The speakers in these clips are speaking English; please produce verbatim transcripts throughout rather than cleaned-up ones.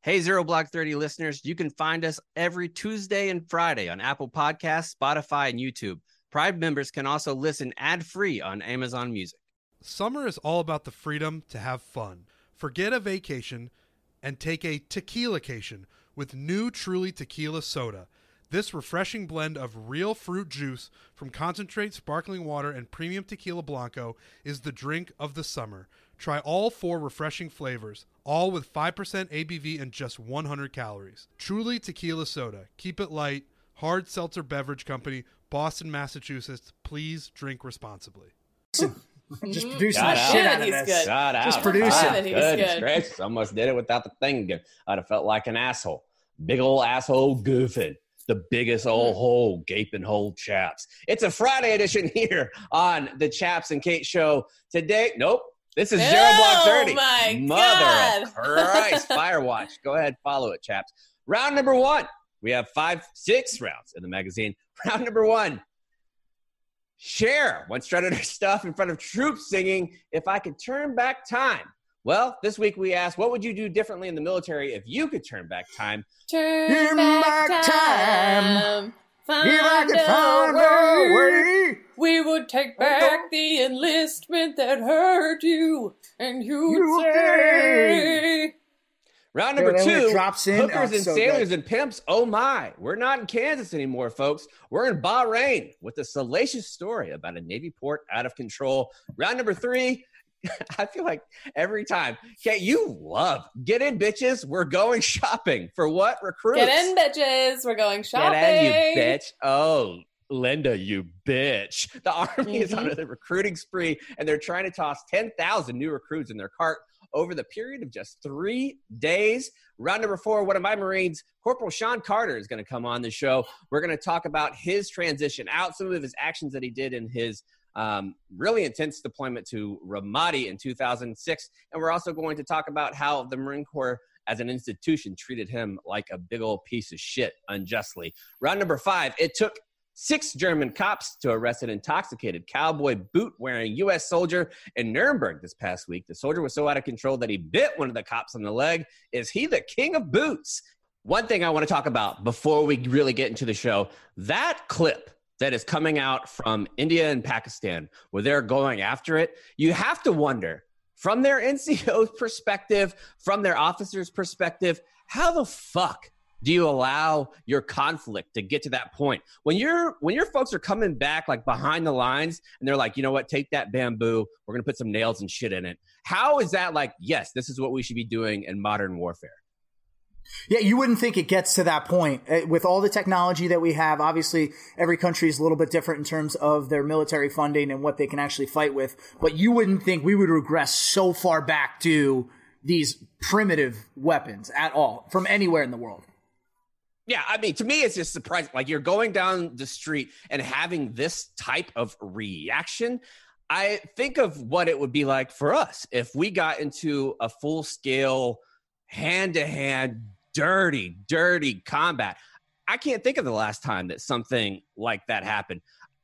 Hey, Zero Block thirty listeners, you can find us every Tuesday and Friday on Apple Podcasts, Spotify, and YouTube. Pride members can also listen ad-free on Amazon Music. Summer is all about the freedom to have fun. Forget a vacation and take a tequila-cation with new Truly Tequila Soda. This refreshing blend of real fruit juice from concentrate sparkling water and premium tequila blanco is the drink of the summer. Try all four refreshing flavors, all with five percent A B V and just one hundred calories. Truly Tequila Soda. Keep it light. Hard Seltzer Beverage Company, Boston, Massachusetts. Please drink responsibly. Just producing Shout the out. shit Good, out of he's this. good. Shout out. Just producing. Wow, it. he's Goodness good. gracious, almost did it without the thing again. I'd have felt like an asshole. Big old asshole goofing. The biggest old hole, gaping hole chaps. It's a Friday edition here on the Chaps and Kate Show. Today, nope, this is Zero Block thirty. Oh, my Mother God. of Christ. Firewatch. Go ahead, follow it, chaps. Round number one. We have five, six rounds in the magazine. Round number one. Cher once strutted her stuff in front of troops singing, "If I Could Turn Back Time." Well, this week we asked, what would you do differently in the military if you could turn back time? Turn Turn back, back time. Find If I could a find way. a way. We would take back the enlistment that hurt you, and you'd You say. Round number Yeah, then when it two, drops in, hookers oh, and so sailors good. and pimps. Oh my, we're not in Kansas anymore, folks. We're in Bahrain with a salacious story about a Navy port out of control. Round number three, I feel like every time, okay, you love, get in, bitches. We're going shopping. For what? Recruits. Get in, bitches. We're going shopping. Get in, you bitch. Oh, Linda, you bitch. The Army is on Mhm. a recruiting spree, and they're trying to toss ten thousand new recruits in their cart over the period of just three days. Round number four, one of my Marines, Corporal Sean Carter, is going to come on the show. We're going to talk about his transition out, some of his actions that he did in his um, really intense deployment to Ramadi in two thousand six. And we're also going to talk about how the Marine Corps as an institution treated him like a big old piece of shit unjustly. Round number five, it took six German cops to arrest an intoxicated cowboy boot-wearing U S soldier in Nuremberg this past week. The soldier was so out of control that he bit one of the cops on the leg. Is he the king of boots? One thing I want to talk about before we really get into the show, that clip that is coming out from India and Pakistan where they're going after it, you have to wonder, from their N C O's perspective, from their officers' perspective, how the fuck do you allow your conflict to get to that point? When you're when your folks are coming back like behind the lines and they're like, you know what, take that bamboo, we're gonna put some nails and shit in it. How is that like, yes, this is what we should be doing in modern warfare? Yeah, you wouldn't think it gets to that point. Uh, With all the technology that we have, obviously every country is a little bit different in terms of their military funding and what they can actually fight with. But you wouldn't think we would regress so far back to these primitive weapons at all from anywhere in the world. Yeah, I mean, to me, it's just surprising. Like, you're going down the street and having this type of reaction. I think of what it would be like for us if we got into a full-scale, hand-to-hand, dirty, dirty combat. I can't think of the last time that something like that happened.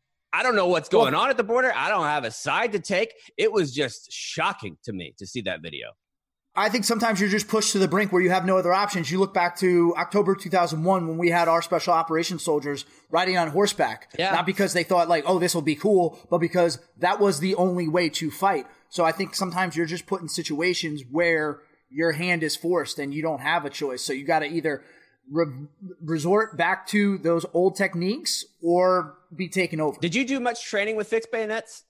I don't know what's going well, on at the border. I don't have a side to take. It was just shocking to me to see that video. I think sometimes you're just pushed to the brink where you have no other options. You look back to October two thousand one when we had our special operations soldiers riding on horseback. Yeah. Not because they thought like, oh, this will be cool, but because that was the only way to fight. So I think sometimes you're just put in situations where your hand is forced and you don't have a choice. So you got to either re- resort back to those old techniques or be taken over. Did you do much training with fixed bayonets?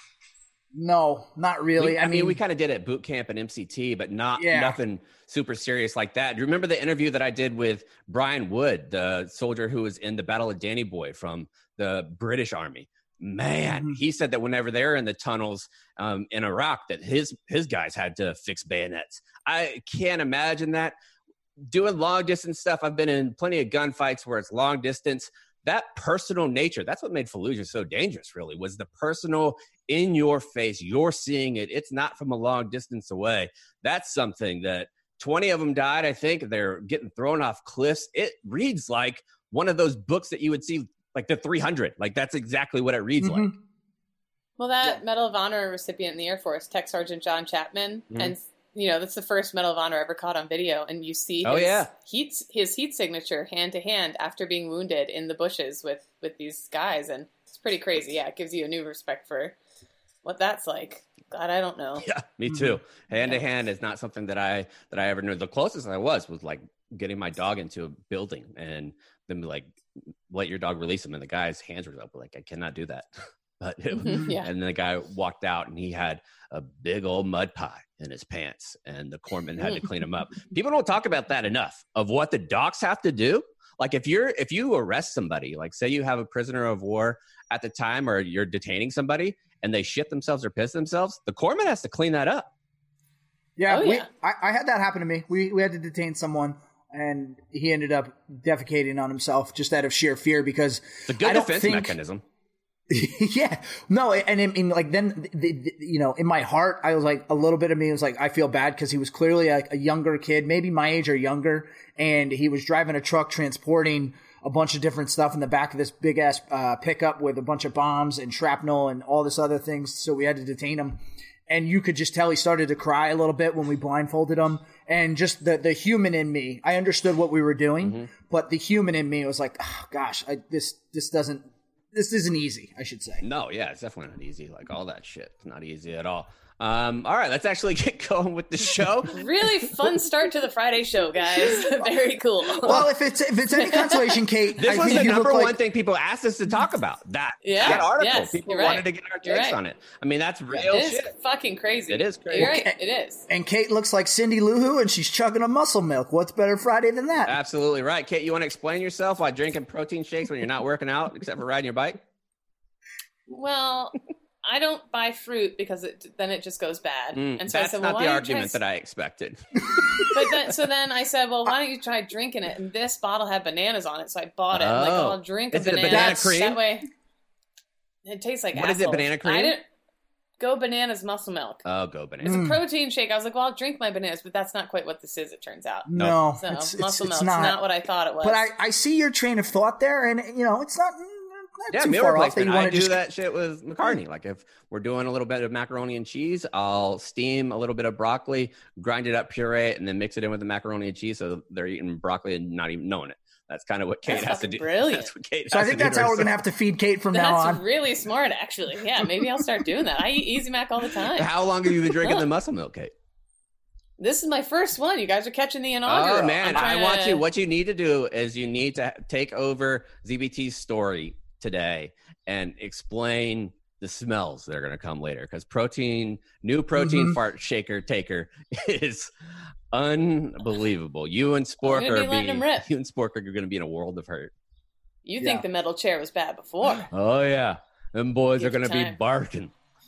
No, not really. We, I, I mean, mean, we kind of did it at boot camp and M C T, but not Yeah. nothing super serious like that. Do you remember the interview that I did with Brian Wood, the soldier who was in the Battle of Danny Boy from the British Army? Man, Mm-hmm. he said that whenever they're in the tunnels um, in Iraq, that his his guys had to fix bayonets. I can't imagine that. Doing long distance stuff, I've been in plenty of gunfights where it's long distance. That personal nature, that's what made Fallujah so dangerous, really, was the personal, in your face. You're seeing it. It's not from a long distance away. That's something that twenty of them died, I think. They're getting thrown off cliffs. It reads like one of those books that you would see, like the three hundred. Like, that's exactly what it reads Mm-hmm. like. Well, that Medal of Honor recipient in the Air Force, Tech Sergeant John Chapman, Mhm. and you know, that's the first Medal of Honor ever caught on video, and you see his Oh, yeah. heat his heat signature hand to hand after being wounded in the bushes with with these guys, and it's pretty crazy. Yeah, it gives you a new respect for what that's like. God, I don't know. Yeah, me too. Hand to hand is not something that I that I ever knew. The closest I was was like getting my dog into a building and then be like, let your dog release him, and the guy's hands were up. Like, I cannot do that. But it, Mhm, yeah. and then the guy walked out and he had a big old mud pie in his pants, and the corpsman had to clean him up. People don't talk about that enough of what the docs have to do. Like if you're if you arrest somebody, like say you have a prisoner of war at the time, or you're detaining somebody and they shit themselves or piss themselves, the corpsman has to clean that up. Yeah, Oh, we, yeah. I, I had that happen to me. We we had to detain someone, and he ended up defecating on himself just out of sheer fear because It's a good I don't defense think, mechanism. yeah, no, and in, in like then, the, the, you know, in my heart, I was like, a little bit of me was like, I feel bad because he was clearly a, a younger kid, maybe my age or younger, and he was driving a truck transporting a bunch of different stuff in the back of this big ass uh, pickup with a bunch of bombs and shrapnel and all this other things. So we had to detain him, and you could just tell he started to cry a little bit when we blindfolded him. And just the the human in me, I understood what we were doing, Mm-hmm. but the human in me was like, oh, gosh, I, this this doesn't. This isn't easy, I should say. No, yeah, it's definitely not easy. Like all that shit, it's not easy at all. Um, all right, let's actually get going with the show. Really fun start to the Friday show, guys. Very cool. Well, if it's if it's any consolation, Kate, This I was think the you number look like, one thing people asked us to talk about. That, Yeah, that article. yes, people you're right. wanted to get our You're takes right. on it. I mean, that's real It is shit. fucking crazy. It is crazy. You're right. It is. And Kate looks like Cindy Lou Who, and she's chugging a muscle milk. What's better Friday than that? Absolutely right. Kate, you want to explain yourself while drinking protein shakes when you're not working out, except for riding your bike? Well, I don't buy fruit because it, then it just goes bad. Mm, and so I that's said, well, not why the don't you argument try that I expected. But then, so then I said, well, why don't you try drinking it? And this bottle had bananas on it, so I bought it. I'm like, Oh. oh, I'll drink Is a it a banana. banana cream? That way, it tastes like What is it, assholes. banana cream? I didn't go bananas muscle milk. Oh, go bananas. It's Mm. a protein shake. I was like, well, I'll drink my bananas, but that's not quite what this is, it turns out. No, So it's, it's, muscle it's milk's not. not. what I thought it was. But I, I see your train of thought there, and you know it's not, not Yeah, too meal far off that replacement. you I want to do just. that shit with McCartney. Like if we're doing a little bit of macaroni and cheese, I'll steam a little bit of broccoli, grind it up, puree it, and then mix it in with the macaroni and cheese. So they're eating broccoli and not even knowing it. That's kind of what Kate That's has to fucking do. brilliant. That's what Kate So I has think to do that's how we're herself. gonna have to feed Kate from now That's on. really smart, actually. Yeah, maybe I'll start doing that. I eat Easy Mac all the time. How long have you been drinking the muscle milk, Kate? This is my first one. You guys are catching the inaugural. Oh man, I'm I trying want to- you. What you need to do is you need to take over Z B T's story today and explain the smells that are going to come later. Because protein, new protein Mhm. fart shaker taker is unbelievable. You and Spork I'm gonna be are letting being, him rip. you and Spork are going to be in a world of hurt. You Yeah. think the metal chair was bad before? Oh yeah, them boys Give are going to be time. barking.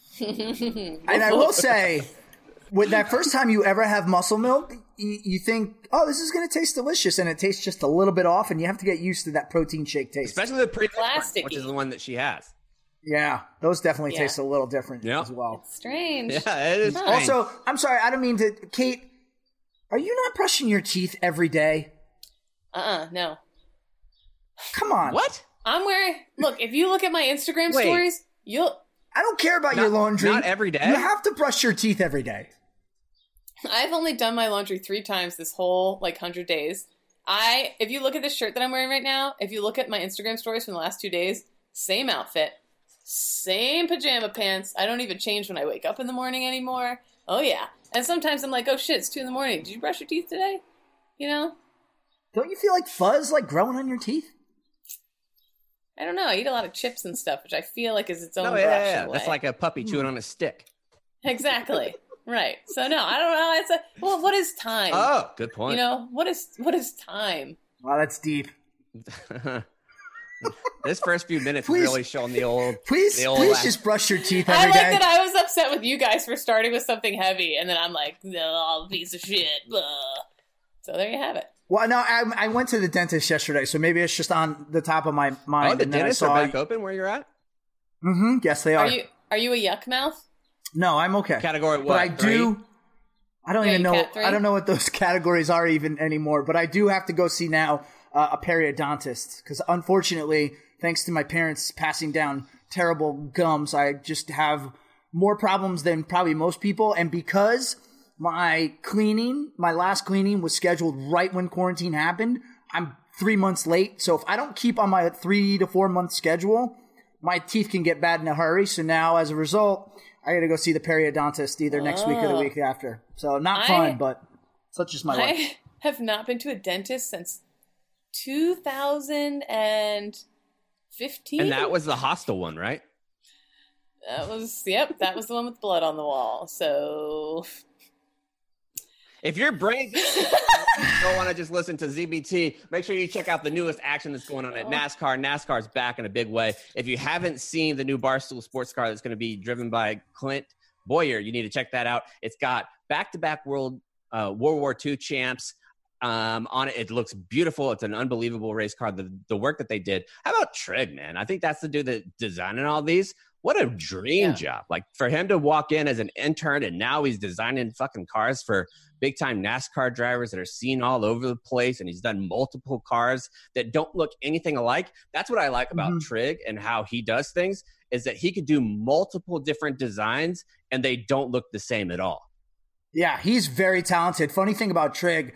And I will say, with that first time you ever have muscle milk, you, you think, oh, this is going to taste delicious, and it tastes just a little bit off, and you have to get used to that protein shake taste. Especially the premium, one, Plasticky. which is the one that she has. Yeah, those definitely Yeah. taste a little different Yeah. as well. Strange. Yeah, it is. Huh. strange. Also, I'm sorry, I don't mean to. Kate, are you not brushing your teeth every day? Uh-uh, no. Come on. What? I'm wearing... Look, if you look at my Instagram Wait. stories, you'll... I don't care about Not- your laundry. not every day? You have to brush your teeth every day. I've only done my laundry three times this whole, like, hundred days. I... If you look at this shirt that I'm wearing right now, if you look at my Instagram stories from the last two days, same outfit, same pajama pants. I don't even change when I wake up in the morning anymore. Oh, yeah. And sometimes I'm like, oh, shit, it's two in the morning. Did you brush your teeth today? You know? Don't you feel like fuzz like growing on your teeth? I don't know. I eat a lot of chips and stuff, which I feel like is its own No, brush. yeah, in yeah, a yeah. That's way. like a puppy chewing on a stick. Exactly. Right. So no, I don't know. It's a well. What is time? Oh, good point. You know what is what is time? Wow, that's deep. This first few minutes Please. is really showing the old. Please, the old please laugh. just brush your teeth I every like day. that. I was upset with you guys for starting with something heavy, and then I'm like, oh, piece of shit. Blah. So there you have it. Well, no, I, I went to the dentist yesterday, so maybe it's just on the top of my mind. Oh, the and then I dentists saw are back open where you're at? Mm-hmm. Yes, they are. Are you are you a yuck mouth? No, I'm okay. Category what? But I three? do. I don't Yeah, even you know. cat three? I don't know what those categories are even anymore. But I do have to go see now uh, a periodontist because, unfortunately, thanks to my parents passing down terrible gums, I just have more problems than probably most people. And because my cleaning, my last cleaning was scheduled right when quarantine happened. I'm three months late. So if I don't keep on my three to four month schedule, my teeth can get bad in a hurry. So now as a result, I got to go see the periodontist either next oh. week or the week after. So not I, fun, but such is my I life. I have not been to a dentist since two thousand fifteen. And that was the hostel one, right? That was, yep, that was the one with blood on the wall. So if your brain don't want to just listen to Z B T, make sure you check out the newest action that's going on at NASCAR. NASCAR's back in a big way. If you haven't seen the new Barstool sports car that's going to be driven by Clint Boyer, you need to check that out. It's got back-to-back world uh, World War Two champs um, on it. It looks beautiful. It's an unbelievable race car. The, the work that they did. How about Trigg, man? I think that's the dude that designing all these. What a dream yeah. job. Like for him to walk in as an intern and now he's designing fucking cars for big time NASCAR drivers that are seen all over the place. And he's done multiple cars that don't look anything alike. That's what I like about mm-hmm. Trigg and how he does things is that he could do multiple different designs and they don't look the same at all. Yeah, he's very talented. Funny thing about Trigg,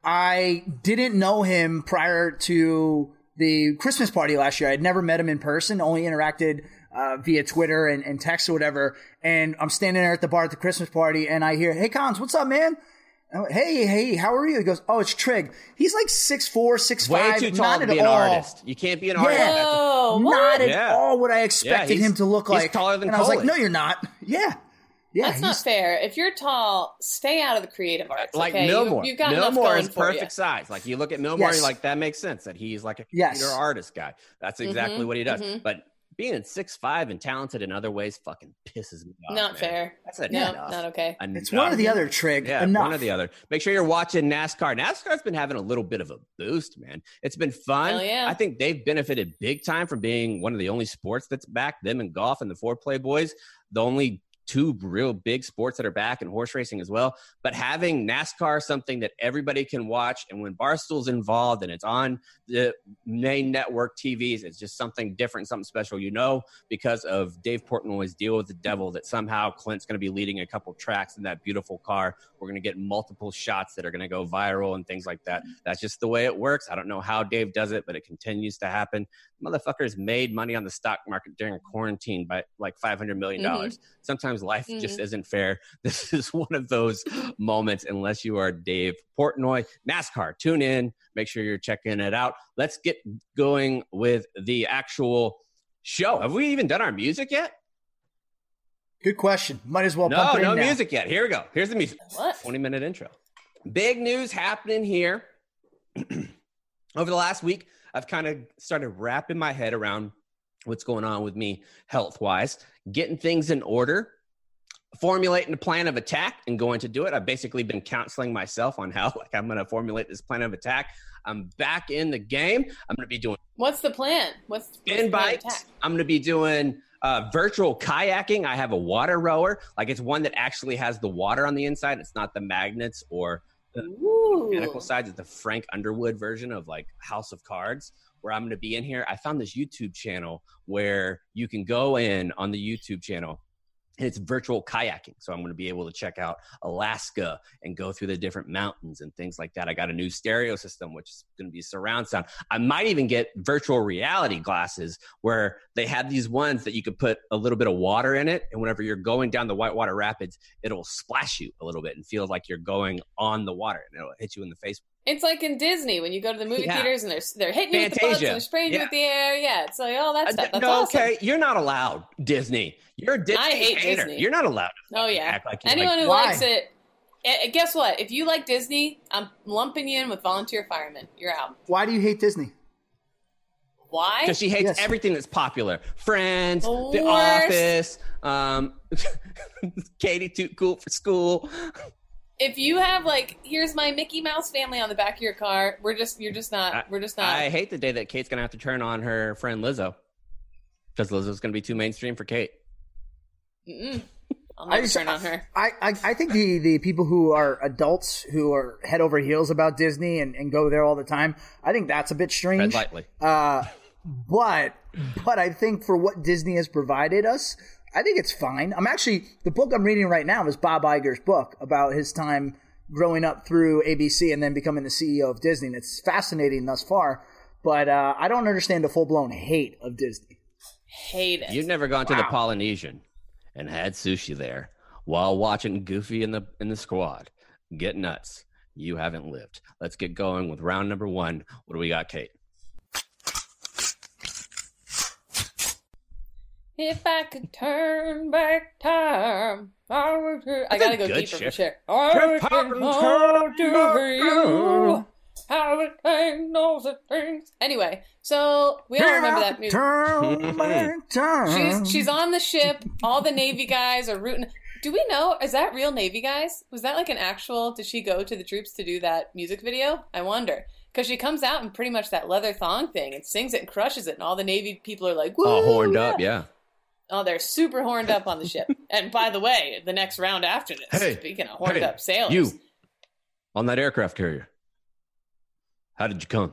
I didn't know him prior to the Christmas party last year. I'd never met him in person, only interacted Uh, via Twitter and, and text or whatever. And I'm standing there at the bar at the Christmas party and I hear, "Hey, Cons, what's up, man?" Went, hey, hey, how are you? He goes, "Oh, it's Trigg." He's like six four, six five. Way too tall to be an artist. You can't be an artist. Yeah, Whoa, not at yeah. all what I expected yeah, him to look like. He's taller than and I was like, "No, you're not." Yeah. Yeah, That's not fair. If you're tall, stay out of the creative arts. Like okay? Millmore. You, you've got Millmore enough is going perfect for you. size. Like you look at Millmore, Yes. you're like, that makes sense that he's like a Yes. computer artist guy. That's exactly Mm-hmm, what he does. mm-hmm. But being six five and talented in other ways fucking pisses me off. Not man. fair. That's enough. No, not okay. Enough. It's one or the other, Trigg. Yeah, Enough. one or the other. Make sure you're watching NASCAR. NASCAR's been having a little bit of a boost, man. It's been fun. Hell yeah. I think they've benefited big time from being one of the only sports that's back. Them and golf and the four play boys, the only two real big sports that are back, and horse racing as well. But having NASCAR something that everybody can watch, and when Barstool's involved and it's on the main network T Vs, it's just something different, something special. You know, because of Dave Portnoy's deal with the devil, that somehow Clint's going to be leading a couple tracks in that beautiful car. We're going to get multiple shots that are going to go viral and things like that. That's just the way it works. I don't know how Dave does it, but it continues to happen. Motherfuckers made money on the stock market during quarantine by like five hundred million dollars. Mm-hmm. Sometimes life mm-hmm. just isn't fair. This is one of those moments, unless you are Dave Portnoy. NASCAR, tune in. Make sure you're checking it out. Let's get going with the actual show. Have we even done our music yet? Good question. Might as well no, pump it no in now. music yet. Here we go. Here's the music. What? twenty minute intro. Big news happening here. Over the last week, I've kind of started wrapping my head around what's going on with me health-wise, getting things in order, formulating a plan of attack and going to do it. I've basically been counseling myself on how like I'm going to formulate this plan of attack. I'm back in the game. I'm going to be doing What's the plan? What's, what's spin the plan of bikes. attack? I'm going to be doing uh, virtual kayaking. I have a water rower. Like it's one that actually has the water on the inside. It's not the magnets or the Ooh. mechanical sides. It's the Frank Underwood version of like House of Cards, where I'm going to be in here. I found this YouTube channel where you can go in on the YouTube channel and it's virtual kayaking. So I'm going to be able to check out Alaska and go through the different mountains and things like that. I got a new stereo system, which is going to be surround sound. I might even get virtual reality glasses where they have these ones that you could put a little bit of water in it. And whenever you're going down the Whitewater Rapids, it'll splash you a little bit and feel like you're going on the water and it'll hit you in the face. It's like in Disney when you go to the movie Yeah. theaters and they're they're hitting you with the bugs Fantasia. and they're spraying you Yeah. with the air. Yeah, it's like all that stuff. That's no, awesome. okay, you're not allowed, Disney. You're a Disney I hate hater. Disney. You're not allowed to Oh yeah. act like you Anyone like who Why? likes it, eh, guess what? If you like Disney, I'm lumping you in with volunteer firemen. You're out. Why do you hate Disney? Why? Because she hates Yes. everything that's popular. Friends, The The worst. Office, um, Katie Too Cool for School. If you have like, here's my Mickey Mouse family on the back of your car, we're just, you're just not, I- we're just not. I hate the day that Kate's going to have to turn on her friend Lizzo. Because Lizzo's going to be too mainstream for Kate. Mm-mm. I'll I never just- turn on her. I, I, I think the, the people who are adults who are head over heels about Disney and, and go there all the time, I think that's a bit Tread strange. lightly. Uh, but but I think for what Disney has provided us, I think it's fine. I'm actually, the book I'm reading right now is Bob Iger's book about his time growing up through A B C and then becoming the C E O of Disney. And it's fascinating thus far, but uh, I don't understand the full-blown hate of Disney. Hate it. You've never gone to Wow. the Polynesian and had sushi there while watching Goofy in the in the squad get nuts. You haven't lived. Let's get going with round number one. What do we got, Kate? If I could turn back time, I would. I gotta go good deeper for shit. sure. I would If I turn could on turn to back you. I would take those things. Anyway, so we all remember that music. Turn back time. She's she's on the ship. All the Navy guys are rooting. Do we know? Is that real Navy guys? Was that like an actual? Did she go to the troops to do that music video? I wonder. Because she comes out in pretty much that leather thong thing and sings it and crushes it, and all the Navy people are like, "Woo!" Oh, horned yeah. up, yeah. Oh, they're super horned up on the ship. And by the way, the next round after this, Hey, speaking of horned hey, up sailors, You, on that aircraft carrier, how did you come?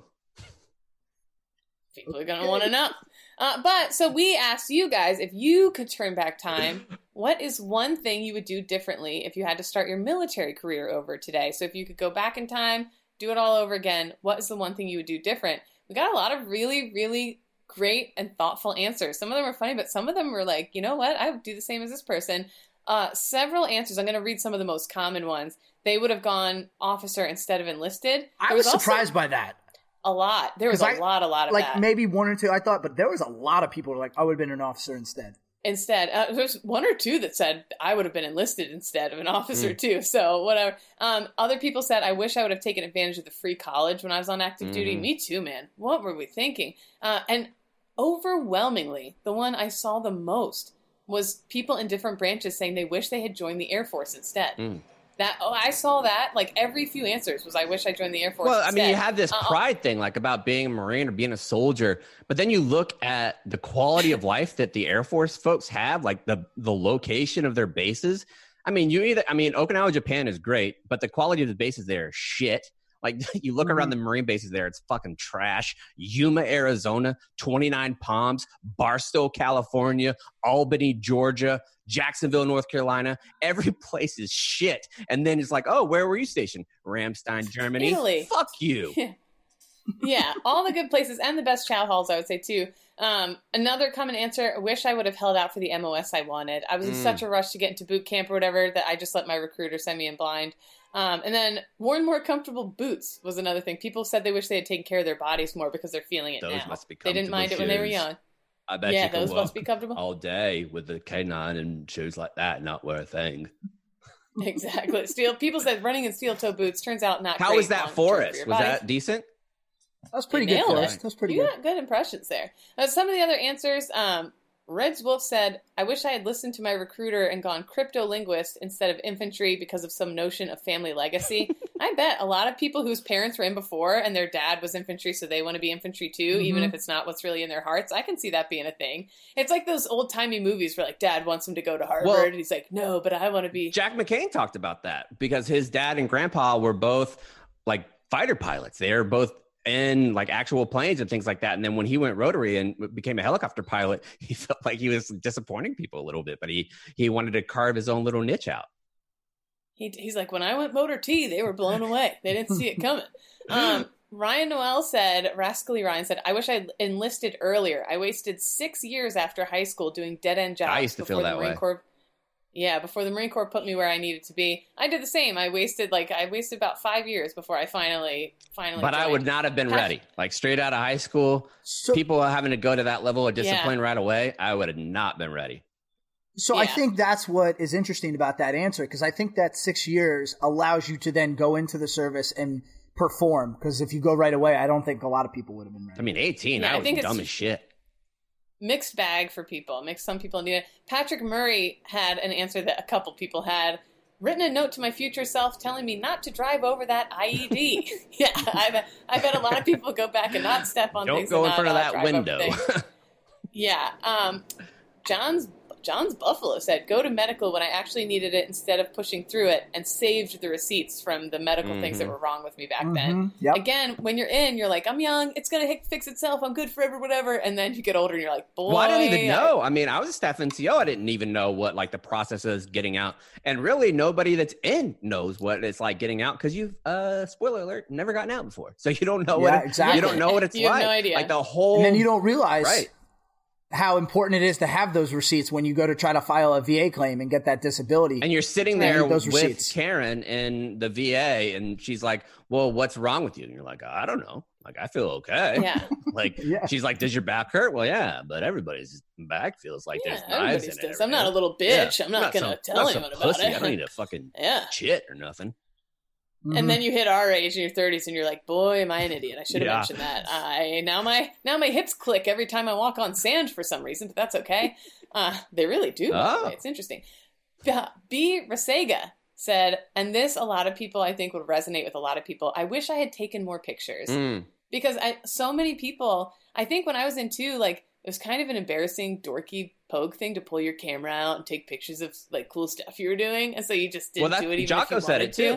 people are going to want to know. Uh, but so we asked you guys, if you could turn back time, what is one thing you would do differently if you had to start your military career over today? So if you could go back in time, do it all over again, what is the one thing you would do different? We got a lot of really, really great and thoughtful answers. Some of them were funny, but some of them were like, you know what? I would do the same as this person. Uh, several answers. I'm going to read some of the most common ones. They would have gone officer instead of enlisted. I There was also surprised by that. a lot. There was a I- lot, a lot of Like that. maybe one or two I thought, but there was a lot of people who were like, I would have been an officer instead. Instead, uh, there's one or two that said I would have been enlisted instead of an officer too. So whatever. Um, other people said I wish I would have taken advantage of the free college when I was on active duty. Mhm. Me too, man. What were we thinking? Uh, and overwhelmingly, the one I saw the most was people in different branches saying they wish they had joined the Air Force instead. Mm. That oh, I saw that. Like every few answers was I wish I joined the Air Force. Well, I mean, you instead. have this Uh, pride thing, like about being a Marine or being a soldier, but then you look at the quality of life that the Air Force folks have, like the the location of their bases. I mean, you either, I mean, Okinawa, Japan is great, but the quality of the bases there is shit. Like you look Mhm. around the Marine bases there, it's fucking trash. Yuma, Arizona, twenty-nine Palms, Barstow, California, Albany, Georgia, Jacksonville, North Carolina. Every place is shit. And then it's like, oh, where were you stationed? Ramstein, Germany. Italy. Fuck you. Yeah, all the good places and the best chow halls, I would say, too. Um, another common answer, I wish I would have held out for the M O S I wanted. I was in Mm. such a rush to get into boot camp or whatever that I just let my recruiter send me in blind. Um, and then worn more comfortable boots was another thing. People said they wish they had taken care of their bodies more because they're feeling it Those now. must be They didn't comfortable mind it when they were shoes. young. I bet Yeah, you can those walk must be comfortable. all day with the K nine and shoes like that, not wear a thing. Exactly. Steel. People said running in steel toe boots turns out not How great was that long for term us? your Was body. that decent? That was pretty You good nailed for it. us. That was pretty you good. got good impressions there. Uh, some of the other answers, um, Reds Wolf said, I wish I had listened to my recruiter and gone crypto-linguist instead of infantry because of some notion of family legacy. I bet a lot of people whose parents were in before and their dad was infantry, so they want to be infantry too, Mhm. even if it's not what's really in their hearts. I can see that being a thing. It's like those old-timey movies where like dad wants him to go to Harvard Well- and he's like, no, but I want to be... Jack McCain talked about that because his dad and grandpa were both like fighter pilots. They were both in like actual planes and things like that. And then when he went rotary and became a helicopter pilot, he felt like he was disappointing people a little bit, but he, he wanted to carve his own little niche out. He, he's like, when I went motor T, they were blown away. They didn't see it coming. Um, Ryan Noel said, Rascally Ryan said, I wish I'd enlisted earlier. I wasted six years after high school doing dead-end jobs I used to before feel the that Marine way. Corps. Yeah, before the Marine Corps put me where I needed to be. I did the same. I wasted like I wasted about five years before I finally finally. But I joined. would not have been Have- ready. Like straight out of high school, So, people having to go to that level of discipline right away, I would have not been ready. so I Yeah. think that's what is interesting about that answer, because I think that six years allows you to then go into the service and perform. Because if you go right away, I don't think a lot of people would have been ready. I mean, eighteen, Yeah, I I was think it's- dumb as shit. Mixed bag for people. Mixed. Some people need it. Patrick Murray had an answer that a couple people had. Written a note to my future self telling me not to drive over that I E D. Yeah, I bet, I bet a lot of people go back and not step on Don't things. go and in front not, of uh, that drive over window. things. Yeah. Um, John's John's Buffalo said, go to medical when I actually needed it instead of pushing through it, and saved the receipts from the medical mm-hmm. things that were wrong with me back mm-hmm. then. Yep. Again, when you're in, you're like, I'm young, it's going to fix itself, I'm good forever, whatever. And then you get older and you're like, boy. Well, I didn't even know. I mean, I was a staff N C O. I didn't even know what like the process is getting out. And really nobody that's in knows what it's like getting out because you've, uh, spoiler alert, never gotten out before. So you don't know yeah, what it, exactly. you don't know what it's you like. Have no idea. Like the whole. And then you don't realize. Right. How important it is to have those receipts when you go to try to file a V A claim and get that disability. And you're sitting there those with receipts. Karen in the V A, and she's like, well, what's wrong with you? And you're like, I don't know. Like, I feel okay. Yeah. Like, yeah. she's like, does your back hurt? Well, yeah, but everybody's back feels like yeah, there's knives in it. Does. I'm not a little bitch. Yeah. I'm not, not going to tell anyone about pussy. it. I don't need to fucking yeah. shit or nothing. Mm-hmm. And then you hit our age in your thirties, and you're like, "Boy, am I an idiot! I should have yeah. mentioned that." I now my now my hips click every time I walk on sand for some reason, but that's okay. Uh, they really do. By oh. the way. It's interesting. B. Rasega said, and this a lot of people I think would resonate with a lot of people. I wish I had taken more pictures mm. because I so many people. I think when I was in two, like it was kind of an embarrassing, dorky pogue thing to pull your camera out and take pictures of like cool stuff you were doing, and so you just didn't well, that, do it. Even Jocko if you said wanted it too. To.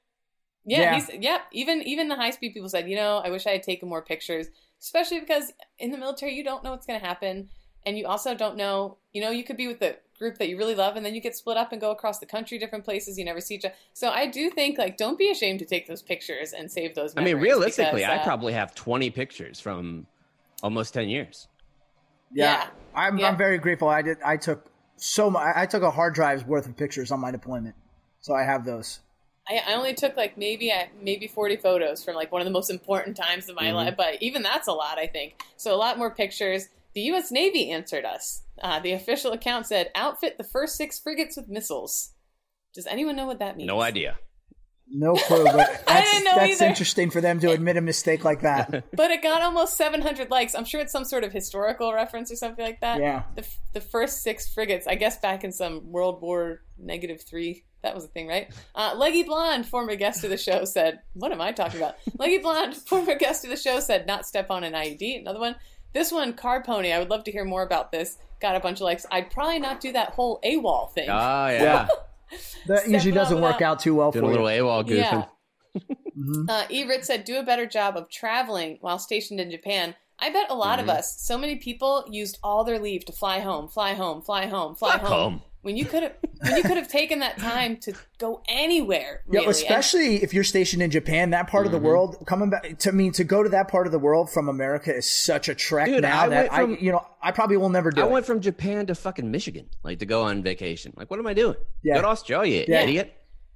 Yeah, yeah. He's, yeah. Even even the high speed people said, you know, I wish I had taken more pictures, especially because in the military you don't know what's going to happen, and you also don't know. You know, you could be with the group that you really love, and then you get split up and go across the country, different places. You never see each other. So I do think, like, don't be ashamed to take those pictures and save those memories. I mean, realistically, because, uh, I probably have twenty pictures from almost ten years. Yeah, yeah. I'm yeah. I'm very grateful. I did. I took so much. I took a hard drive's worth of pictures on my deployment, so I have those. I, I only took like maybe maybe forty photos from like one of the most important times of my mm-hmm. life, but even that's a lot, I think. So a lot more pictures. The U S Navy answered us. Uh, the official account said, outfit the first six frigates with missiles. Does anyone know what that means? No idea. No clue, but that's, I didn't know that's either. interesting for them to admit a mistake like that. But it got almost seven hundred likes. I'm sure it's some sort of historical reference or something like that. Yeah. The, the first six frigates, I guess back in some World War negative three. That was a thing, right? Uh, Leggy Blonde, former guest of the show, said, what am I talking about? Leggy Blonde, former guest of the show, said, not step on an I E D. Another one. This one, Car Pony, I would love to hear more about this. Got a bunch of likes. I'd probably not do that whole AWOL thing. Oh, yeah. That usually doesn't work out too well Doing for a little you. AWOL goofing. Yeah. mm-hmm. uh, E-Rit said, do a better job of traveling while stationed in Japan. I bet a lot mm-hmm. of us, so many people used all their leave to fly home, fly home, fly home, fly Fuck home. home. When you could have, when you could have taken that time to go anywhere. Yeah, Really. especially and, if you're stationed in Japan, that part mm-hmm. of the world. Coming back to me to go to that part of the world from America is such a trek. Dude, now I that from, I, you know, I probably will never do I it. went from Japan to fucking Michigan, like to go on vacation. Like, what am I doing? Yeah. Go to Australia, Yeah. idiot.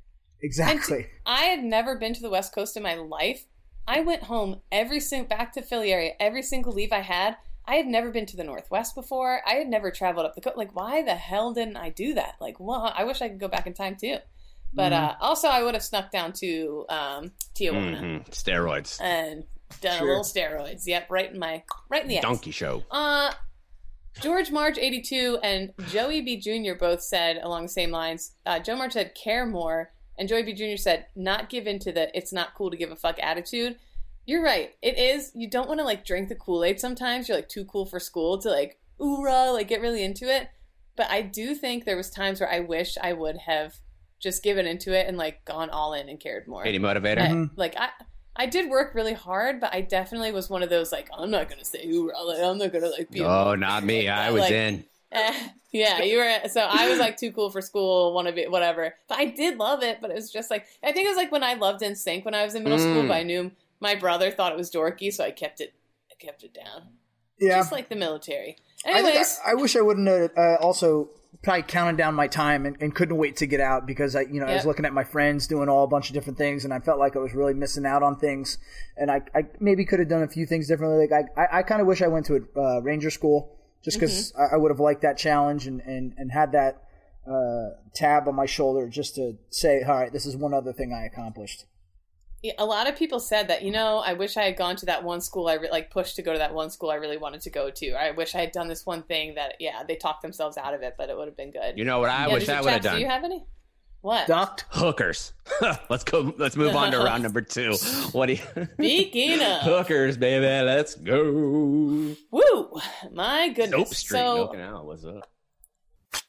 Exactly. I had never been to the West Coast in my life. I went home every single back to Philly area every single leave I had. I had never been to the Northwest before. I had never traveled up the coast. Like, why the hell didn't I do that? Like, well, I wish I could go back in time too. But mm-hmm. uh, also, I would have snuck down to um, Tijuana Mm-hmm. Steroids. and done Sure. a little steroids. Yep, right in my right in the ass. Donkey show. Uh, George March eighty-two and Joey B. Junior both said along the same lines. Uh, Joe March said, care more. And Joey B. Junior said, not give in to the it's not cool to give a fuck attitude. You're right. It is. You don't want to, like, drink the Kool-Aid sometimes. You're, like, too cool for school to, like, oorah, like, get really into it. But I do think there was times where I wish I would have just given into it and, like, gone all in and cared more. eighty motivator. I, Mm-hmm. like, I I did work really hard, but I definitely was one of those, like, I'm not going to say oorah. Like, I'm not going to, like, be... Oh, not me. I was like, in. Eh, yeah, you were. So I was like too cool for school, want to be whatever. But I did love it. But it was just like I think it was like when I loved N Sync when I was in middle Mm. school. But I knew my brother thought it was dorky, so I kept it. I kept it down. Yeah. Just like the military. I, think Anyways, I, I wish I wouldn't have uh, also probably counted down my time and, and couldn't wait to get out because I, you know, I was Yep. looking at my friends doing all a bunch of different things and I felt like I was really missing out on things and I, I maybe could have done a few things differently. Like I, I, I kind of wish I went to a uh, Ranger school just because Mm-hmm. I, I would have liked that challenge and, and, and had that uh, tab on my shoulder just to say, all right, this is one other thing I accomplished. yeah, a lot of people said that. You know, I wish I had gone to that one school. I re- like pushed to go to that one school I really wanted to go to. Or I wish I had done this one thing that. Yeah, they talked themselves out of it, but it would have been good. You know what I yeah, wish did you- I would have Chaps, done? Do you have any? What? Ducked. Hookers. let's go. Let's move on to round number two. What do you? Speaking of Hookers, baby. Let's go. woo, my goodness. Soap Street so milking out. What's up?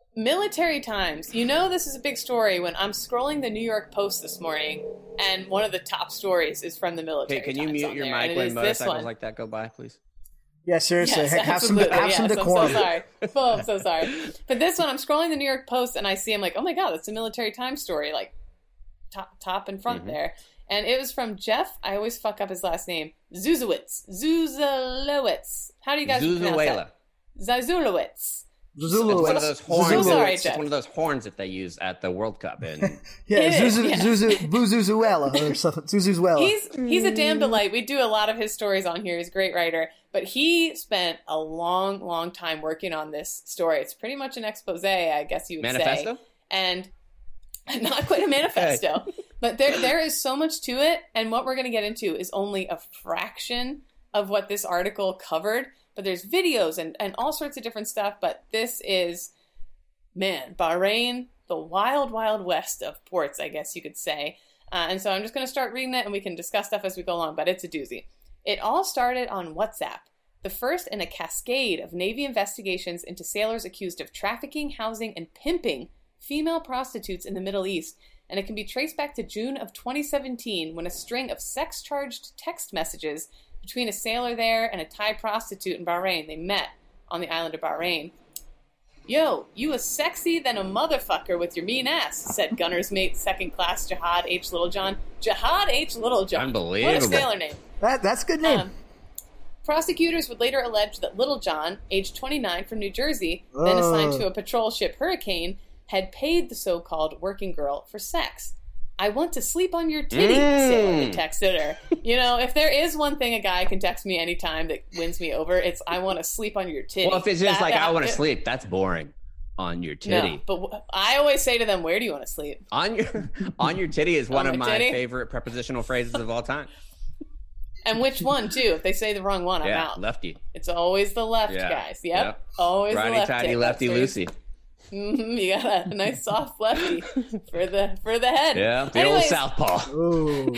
Military times. You know this is a big story when I'm scrolling the New York Post this morning, and one of the top stories is from the military. Hey, can you times mute on your there, mic and it when is this motorcycles one. like that go by, please? Yeah, seriously. Yes, Heck, have some, absolutely. have some yes, decorum. I'm so sorry. Oh, I'm so sorry. But this one, I'm scrolling the New York Post, and I see, I'm like, oh my god, that's a military times story, like top top in front Mm-hmm. there. And it was from Jeff. I always fuck up his last name. Zuzowitz. Zuzalowitz. How do you guys pronounce that? Zuzulowitz. Zulu. It's one of those horns. So sorry, it's Jeff. one of those horns that they use at the World Cup. And Yeah, It is, Zuzu, yeah. Zuzu, Buzuzuela or something. Zuzuzuela. He's he's a damn delight. We do a lot of his stories on here. He's a great writer. But he spent a long, long time working on this story. It's pretty much an expose, I guess you would manifesto. say. And not quite a manifesto. But there there is so much to it. And what we're going to get into is only a fraction of what this article covered. But there's videos and, and all sorts of different stuff. But this is, man, Bahrain, the wild, wild west of ports, I guess you could say. Uh, and so I'm just going to start reading it, and we can discuss stuff as we go along. But it's a doozy. It all started on WhatsApp, the first in a cascade of Navy investigations into sailors accused of trafficking, housing, and pimping female prostitutes in the Middle East. And it can be traced back to June of twenty seventeen, when a string of sex-charged text messages between a sailor there and a Thai prostitute in Bahrain. They met on the island of Bahrain. Yo, you was sexy than a motherfucker with your mean ass, said gunner's mate second class Jihad H. Littlejohn. Jihad H. Littlejohn. Unbelievable. What a sailor name. That, that's a good name. Um, prosecutors would later allege that Littlejohn, age twenty-nine, from New Jersey, then Oh. assigned to a patrol ship Hurricane, had paid the so-called working girl for sex. I want to sleep on your titty, Mm. sailor had texted her. You know, if there is one thing a guy can text me anytime that wins me over, it's I want to sleep on your titty. Well, if it's just That- like that- I want to it- sleep, that's boring. On your titty. No, but w- I always say to them, where do you want to sleep? On your on your titty is one On of my my titty? favorite prepositional phrases of all time. And which one, too? If they say the wrong one, I'm Yeah, out. lefty. It's always the left, Yeah. guys. Yep. Yep. Always Righty the left. tighty, tip. lefty That's where loosey. Mm-hmm, you got a nice soft lefty for the for the head. Yeah, the Anyways, old southpaw. Ooh.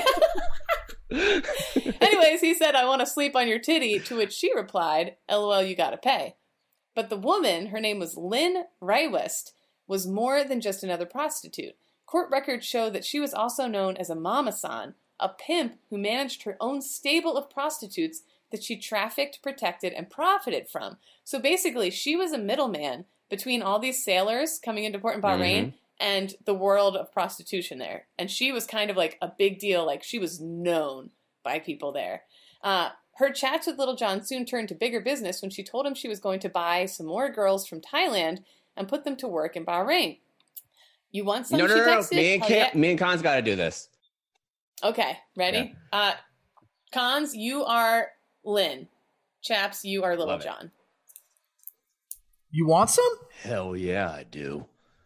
anyways, he said, "I want to sleep on your titty." To which she replied, "LOL, you gotta pay." But the woman, her name was Lynn Rywest, was more than just another prostitute. Court records show that she was also known as a mama-san, a pimp who managed her own stable of prostitutes that she trafficked, protected, and profited from. So basically, she was a middleman between all these sailors coming into port in Bahrain Mhm. and the world of prostitution there. And she was kind of like a big deal. Like, she was known by people there. Uh, her chats with Littlejohn soon turned to bigger business when she told him she was going to buy some more girls from Thailand and put them to work in Bahrain. You want some? No, no, she no, no. texted? Me and Oh, Cam, yeah. me and Khan's got to do this. Okay, ready? Uh, Cons, you are Lynn. Chaps, you are Love it. Littlejohn. You want some? Hell yeah, I do.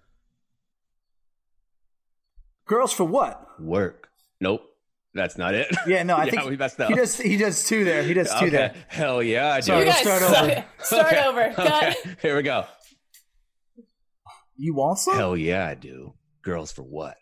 Girls for what? Work. Nope, that's not it. Yeah, no, I Yeah, think we messed up. he does. He does two there. He does two Okay. there. Hell yeah, I do. Sorry, You let's guys start suck over. it. Start Okay. over. Cut. Okay. Here we go. You want some? Hell yeah, I do. Girls for what?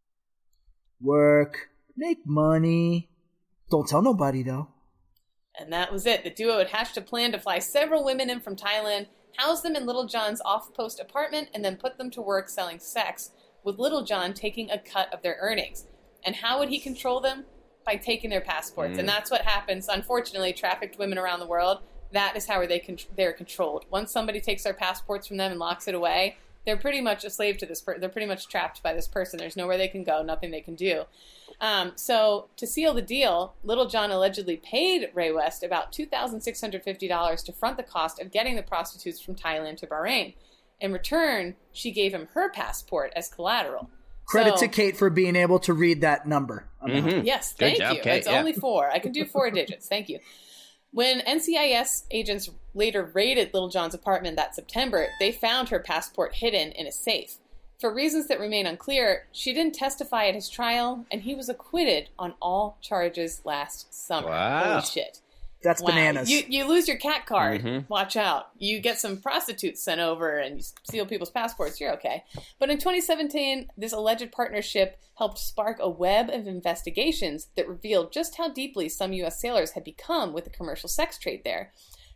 Work, make money. Don't tell nobody though. And that was it. The duo had hatched a plan to fly several women in from Thailand, house them in Littlejohn's off-post apartment, and then put them to work selling sex, with Littlejohn taking a cut of their earnings. And how would he control them? By taking their passports. Mm. And that's what happens. Unfortunately, trafficked women around the world, that is how they con- they're controlled. Once somebody takes their passports from them and locks it away, they're pretty much a slave to this person. They're pretty much trapped by this person. There's nowhere they can go, nothing they can do. Um, so to seal the deal, Littlejohn allegedly paid Ray West about two thousand six hundred fifty dollars to front the cost of getting the prostitutes from Thailand to Bahrain. In return, she gave him her passport as collateral. Credit So- to Kate for being able to read that number. Mhm. Yes, Good thank job, you. Kate, It's yeah. only four. I can do four digits. Thank you. When N C I S agents later raided Littlejohn's apartment that September, they found her passport hidden in a safe. For reasons that remain unclear, she didn't testify at his trial, and he was acquitted on all charges last summer. Wow. Holy shit. That's Wow. bananas. You, you lose your cat card. Mhm. Watch out. You get some prostitutes sent over and you steal people's passports. You're okay. But in twenty seventeen, this alleged partnership helped spark a web of investigations that revealed just how deeply some U S sailors had become with the commercial sex trade there.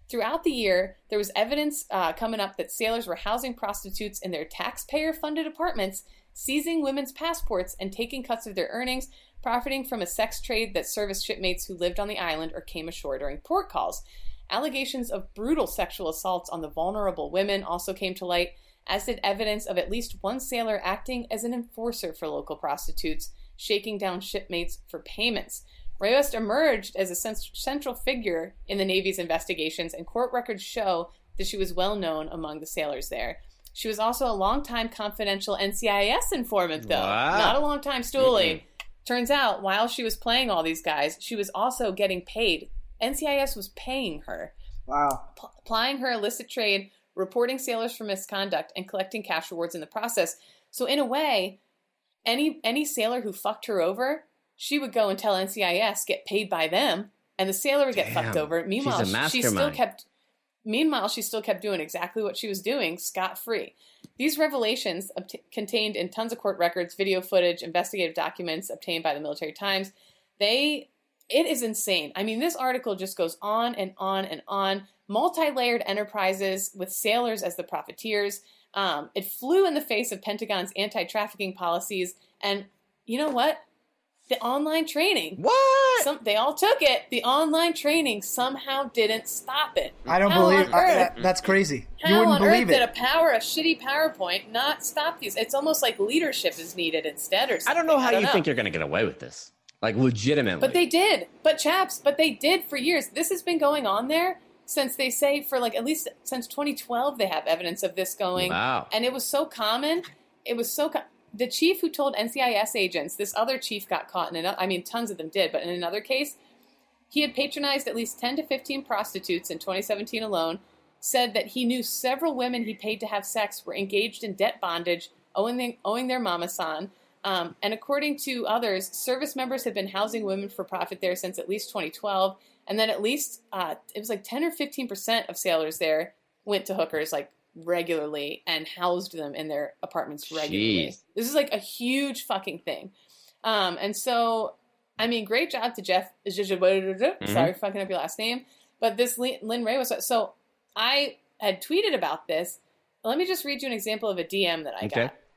Throughout the year, there was evidence uh, coming up that sailors were housing prostitutes in their taxpayer-funded apartments, seizing women's passports, and taking cuts of their earnings, profiting from a sex trade that serviced shipmates who lived on the island or came ashore during port calls. Allegations of brutal sexual assaults on the vulnerable women also came to light, as did evidence of at least one sailor acting as an enforcer for local prostitutes, shaking down shipmates for payments. Reyes emerged as a central figure in the Navy's investigations, and court records show that she was well known among the sailors there. She was also a longtime confidential N C I S informant, though. Wow. Not a long-time stoolie. Mm-hmm. Turns out, while she was playing all these guys, she was also getting paid. N C I S was paying her. Wow. P- applying her illicit trade, reporting sailors for misconduct, and collecting cash rewards in the process. So in a way, any any sailor who fucked her over, she would go and tell N C I S, get paid by them, and the sailor would get Damn. fucked over. Meanwhile, She's a she still mastermind. kept meanwhile, she still kept doing exactly what she was doing, scot-free. These revelations, obt- contained in tons of court records, video footage, investigative documents obtained by the Military Times, they it is insane. I mean, this article just goes on and on and on. Multi-layered enterprises with sailors as the profiteers. Um, it flew in the face of Pentagon's anti-trafficking policies. And you know what? The online training. What? Some, they all took it. The online training somehow didn't stop it. I don't How believe on I, earth- that, that's crazy. You How wouldn't on believe earth it. did a power, a shitty PowerPoint, not stop these? It's almost like leadership is needed instead or I something. don't know how you know. think you're going to get away with this. Like, legitimately. But they did. But chaps, but they did for years. This has been going on there since they say for like at least since twenty twelve they have evidence of this going. Wow. And it was so common. It was so co- the chief who told N C I S agents, this other chief got caught in another, I mean tons of them did, but in another case, he had patronized at least ten to fifteen prostitutes in twenty seventeen alone, said that he knew several women he paid to have sex were engaged in debt bondage, owing, the, owing their mama-san. Um, and according to others, service members have been housing women for profit there since at least twenty twelve. And then at least, uh, it was like ten or fifteen percent of sailors there went to hookers like regularly and housed them in their apartments regularly. Jeez. This is like a huge fucking thing. Um, and so, I mean, great job to Jeff. Mm-hmm. Sorry for fucking up your last name. But this Lynn Ray was, so I had tweeted about this. Let me just read you an example of a D M that I Okay. got.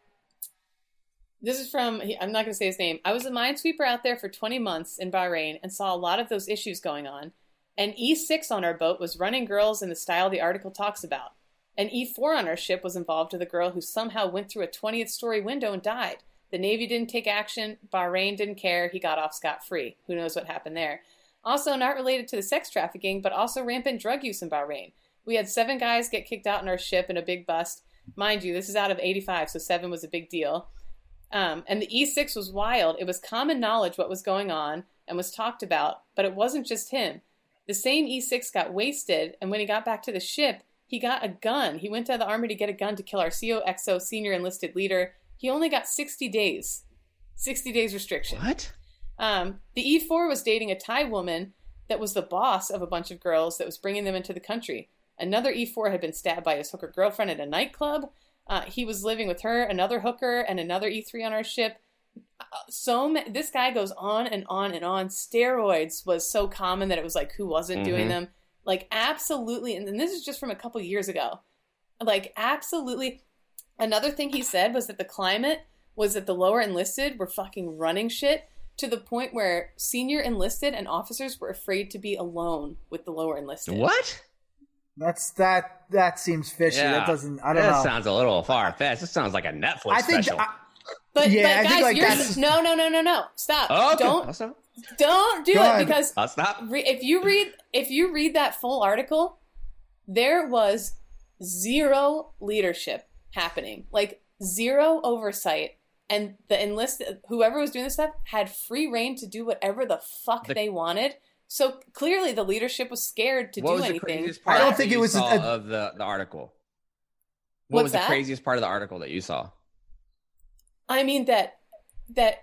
This is from, I'm not going to say his name. I was a minesweeper out there for twenty months in Bahrain and saw a lot of those issues going on. An E six on our boat was running girls in the style the article talks about. An E four on our ship was involved with a girl who somehow went through a twentieth story window and died. The Navy didn't take action. Bahrain didn't care. He got off scot-free. Who knows what happened there? Also, not related to the sex trafficking, but also rampant drug use in Bahrain. We had seven guys get kicked out in our ship in a big bust. Mind you, this is out of eighty-five, so seven was a big deal. Um, and the E six was wild. It was common knowledge what was going on and was talked about, but it wasn't just him. The same E six got wasted, and when he got back to the ship, he got a gun. He went to the army to get a gun to kill our C O X O senior enlisted leader. He only got sixty days. sixty days restriction. What? Um, the E four was dating a Thai woman that was the boss of a bunch of girls that was bringing them into the country. Another E four had been stabbed by his hooker girlfriend at a nightclub. Uh, he was living with her, another hooker, and another E three on our ship. Uh, so ma- this guy goes on and on and on. Steroids was so common that it was like, who wasn't Mm-hmm. doing them? Like, absolutely. And, and this is just from a couple years ago. Like, absolutely. Another thing he said was that the climate was that the lower enlisted were fucking running shit to the point where senior enlisted and officers were afraid to be alone with the lower enlisted. What? That's that. That seems fishy. Yeah. That doesn't. I don't that know. sounds a little far-fetched. This sounds like a Netflix I think. special. I, But, Yeah, I but think, guys, like, you're, that's- no, no, no, no, no. Stop. oh, okay. Don't I'll stop. don't do Go it ahead. because I'll stop. re- if you read if you read that full article, there was zero leadership happening, like zero oversight, and the enlisted whoever was doing this stuff had free reign to do whatever the fuck The- they wanted. So clearly, the leadership was scared to What do was the anything. craziest part I don't that think you it was saw a- of the, the article? What What's was the that? craziest part of the article that you saw? I mean that that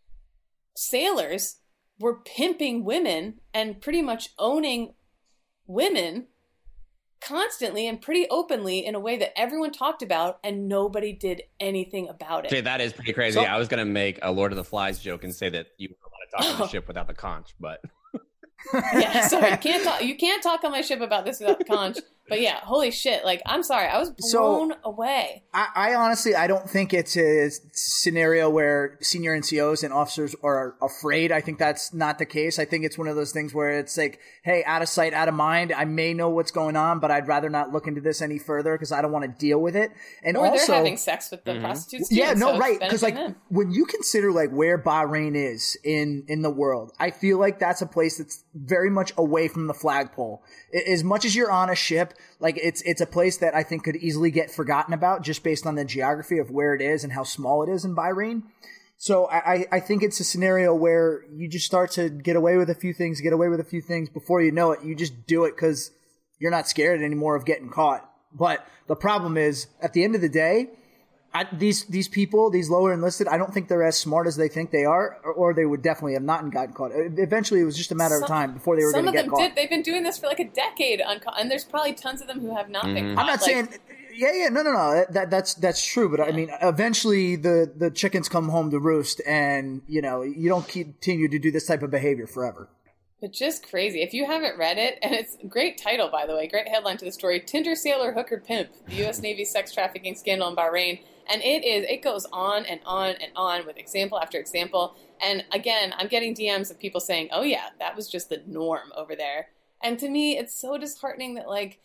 sailors were pimping women and pretty much owning women constantly and pretty openly in a way that everyone talked about and nobody did anything about it. Okay, that is pretty crazy. So- I was going to make a Lord of the Flies joke and say that you were allowed to talk on the ship without the conch, but Yeah, sorry, you can't talk. You can't talk on my ship about this without the conch. But yeah, holy shit! Like, I'm sorry, I was blown so, away. I, I honestly, I don't think it's a scenario where senior N C Os and officers are afraid. I think that's not the case. I think it's one of those things where it's like, hey, out of sight, out of mind. I may know what's going on, but I'd rather not look into this any further because I don't want to deal with it. And or also, they're having sex with the mm-hmm. prostitutes. Too, yeah, no, so right? Because like them. when you consider like where Bahrain is in in the world, I feel like that's a place that's very much away from the flagpole. As much as you're on a ship, like it's it's a place that I think could easily get forgotten about just based on the geography of where it is and how small it is in Bahrain. So I, I think it's a scenario where you just start to get away with a few things, get away with a few things. Before you know it, you just do it because you're not scared anymore of getting caught. But the problem is, at the end of the day, I, these these people, these lower enlisted, I don't think they're as smart as they think they are, or, or they would definitely have not gotten caught. Eventually, it was just a matter some, of time before they were going to get caught. Some of them did. They've been doing this for like a decade, unca- and there's probably tons of them who have not mm-hmm. been caught. I'm not like, saying, yeah, yeah, no, no, no, that, that that's that's true. But yeah. I mean, eventually the the chickens come home to roost, and you know, you don't continue to do this type of behavior forever. But just crazy. If you haven't read it, and it's a great title, by the way, great headline to the story, Tinder Sailor Hooker Pimp, the U S Navy sex trafficking scandal in Bahrain. And it is, it goes on and on and on with example after example. And again, I'm getting D Ms of people saying, oh yeah, that was just the norm over there. And to me, it's so disheartening that like,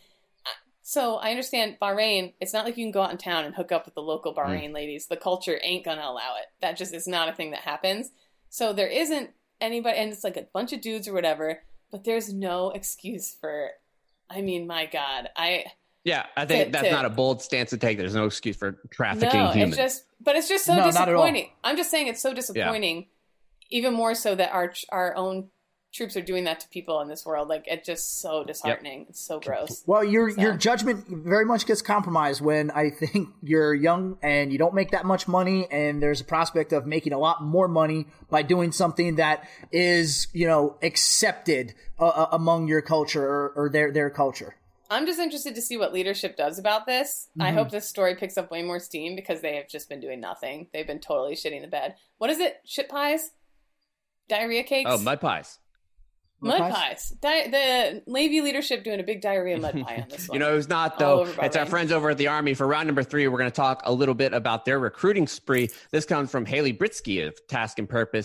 so I understand Bahrain, it's not like you can go out in town and hook up with the local Bahrain mm. ladies. The culture ain't going to allow it. That just is not a thing that happens. So there isn't anybody, and it's like a bunch of dudes or whatever, but there's no excuse for, I mean, my God, I... Yeah, I think to, that's to, not a bold stance to take. There's no excuse for trafficking no, humans. It's just, but it's just so no, disappointing. I'm just saying it's so disappointing, yeah. even more so that our our own troops are doing that to people in this world. Like, it's just so disheartening. Yep. It's so gross. Well, your so. your judgment very much gets compromised when I think you're young and you don't make that much money, and there's a prospect of making a lot more money by doing something that is, you know, accepted uh, among your culture or, or their their culture. I'm just interested to see what leadership does about this. Mm-hmm. I hope this story picks up way more steam because they have just been doing nothing. They've been totally shitting the bed. What is it? Shit pies? Diarrhea cakes? Oh, mud pies. Mud, mud pies. pies. Di- the Navy leadership doing a big diarrhea mud pie on this one. You know, it's not, though. It's our friends over at the Army. For round number three, we're going to talk a little bit about their recruiting spree. This comes from Haley Britsky of Task and Purpose.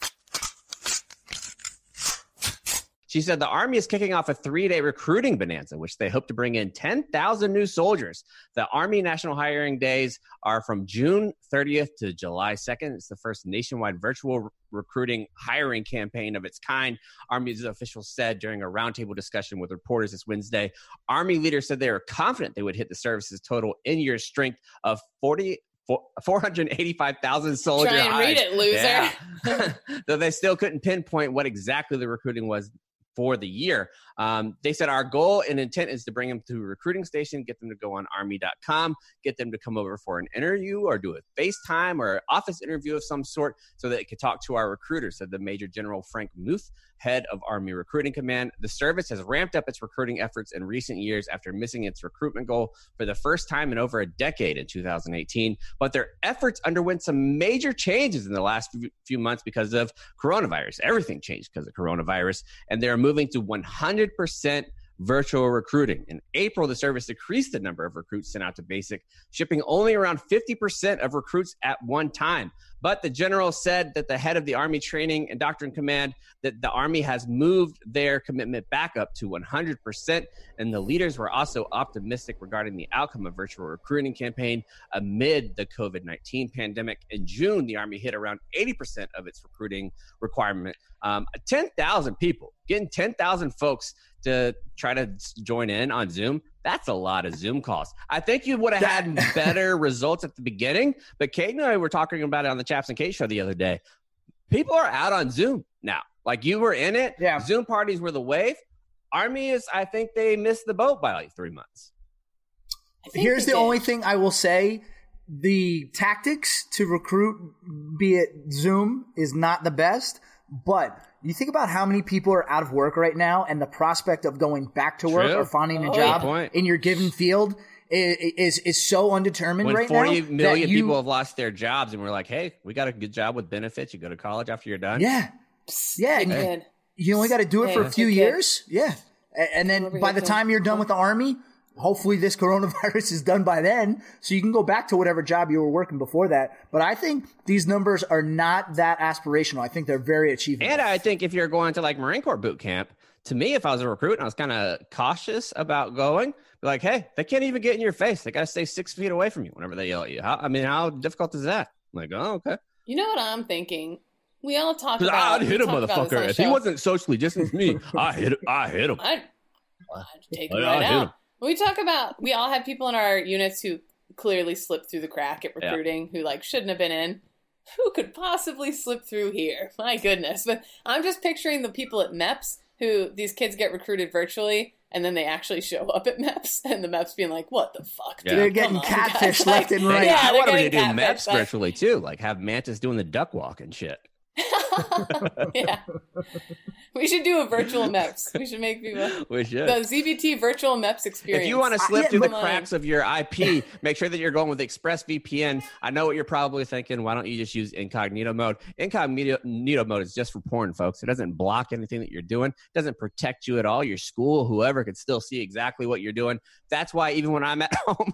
She said the Army is kicking off a three-day recruiting bonanza, which they hope to bring in ten thousand new soldiers. The Army National Hiring Days are from June thirtieth to July second. It's the first nationwide virtual re- recruiting hiring campaign of its kind. Army's officials said during a roundtable discussion with reporters this Wednesday. Army leaders said they were confident they would hit the service's total in-year strength of forty. four hundred eighty-five thousand soldier Try and hires. Read it, loser. Yeah. Though they still couldn't pinpoint what exactly the recruiting was for the year. Um, they said our goal and intent is to bring them to a recruiting station, get them to go on army dot com, get them to come over for an interview or do a FaceTime or an office interview of some sort so that they could talk to our recruiters, said the Major General Frank Muth, head of Army Recruiting Command. The service has ramped up its recruiting efforts in recent years after missing its recruitment goal for the first time in over a decade in two thousand eighteen. But their efforts underwent some major changes in the last few months because of coronavirus. Everything changed because of coronavirus, and they're moving to one hundred percent virtual recruiting. In April, the service decreased the number of recruits sent out to basic, shipping only around fifty percent of recruits at one time. But the general said that the head of the Army Training and Doctrine Command, that the Army has moved their commitment back up to one hundred percent. And the leaders were also optimistic regarding the outcome of virtual recruiting campaign amid the covid nineteen pandemic. In June, the Army hit around eighty percent of its recruiting requirement. Um, ten thousand people, getting ten thousand folks to try to join in on Zoom. That's a lot of Zoom calls. I think you would have had better results at the beginning, but Kate and I were talking about it on the Chaps and Kate show the other day. People are out on Zoom now. Like, you were in it. Yeah. Zoom parties were the wave. Army is, I think they missed the boat by like three months. Here's the did. only thing I will say. The tactics to recruit, be it Zoom, is not the best, but you think about how many people are out of work right now, and the prospect of going back to work True. or finding a oh, job in your given field is is, is so undetermined when right now. forty million you, people have lost their jobs, and we're like, hey, we got a good job with benefits. You go to college after you're done. Yeah. Yeah. Hey. You only got to do it Hey, for a few okay. years. Yeah. A- And then by the time you're done with the Army, hopefully this coronavirus is done by then, so you can go back to whatever job you were working before that. But I think these numbers are not that aspirational. I think they're very achievable. And I think if you're going to like Marine Corps boot camp, to me, if I was a recruit and I was kind of cautious about going, be like, hey, they can't even get in your face. They got to stay six feet away from you whenever they yell at you. How, I mean, how difficult is that? I'm like, oh, okay. You know what I'm thinking? We all talk about. I'd hit a we talk about this on motherfucker. the If he show. wasn't socially distanced me, I hit I hit him. I'd, I'd take it I- right I'd hit him. out. We talk about, we all have people in our units who clearly slipped through the crack at Yeah. recruiting, who like shouldn't have been in. Who could possibly slip through here? My goodness. But I'm just picturing the people at MEPS who these kids get recruited virtually and then they actually show up at MEPS and the MEPS being like, what the fuck? Yeah. dude? They're getting Come on, guys." catfish Like, left and right. Yeah, I they're want them to do getting maps catfished, like- virtually too, like have Mantis doing the duck walk and shit. Yeah. We should do a virtual MEPS. We should make people. We should. The Z B T virtual MEPS experience. If you want to Uh, slip yeah, through the but- cracks of your I P, make sure that you're going with ExpressVPN. I know what you're probably thinking. Why don't you just use incognito mode? Incognito mode is just for porn, folks. It doesn't block anything that you're doing. It doesn't protect you at all. Your school, whoever, could still see exactly what you're doing. That's why even when I'm at home,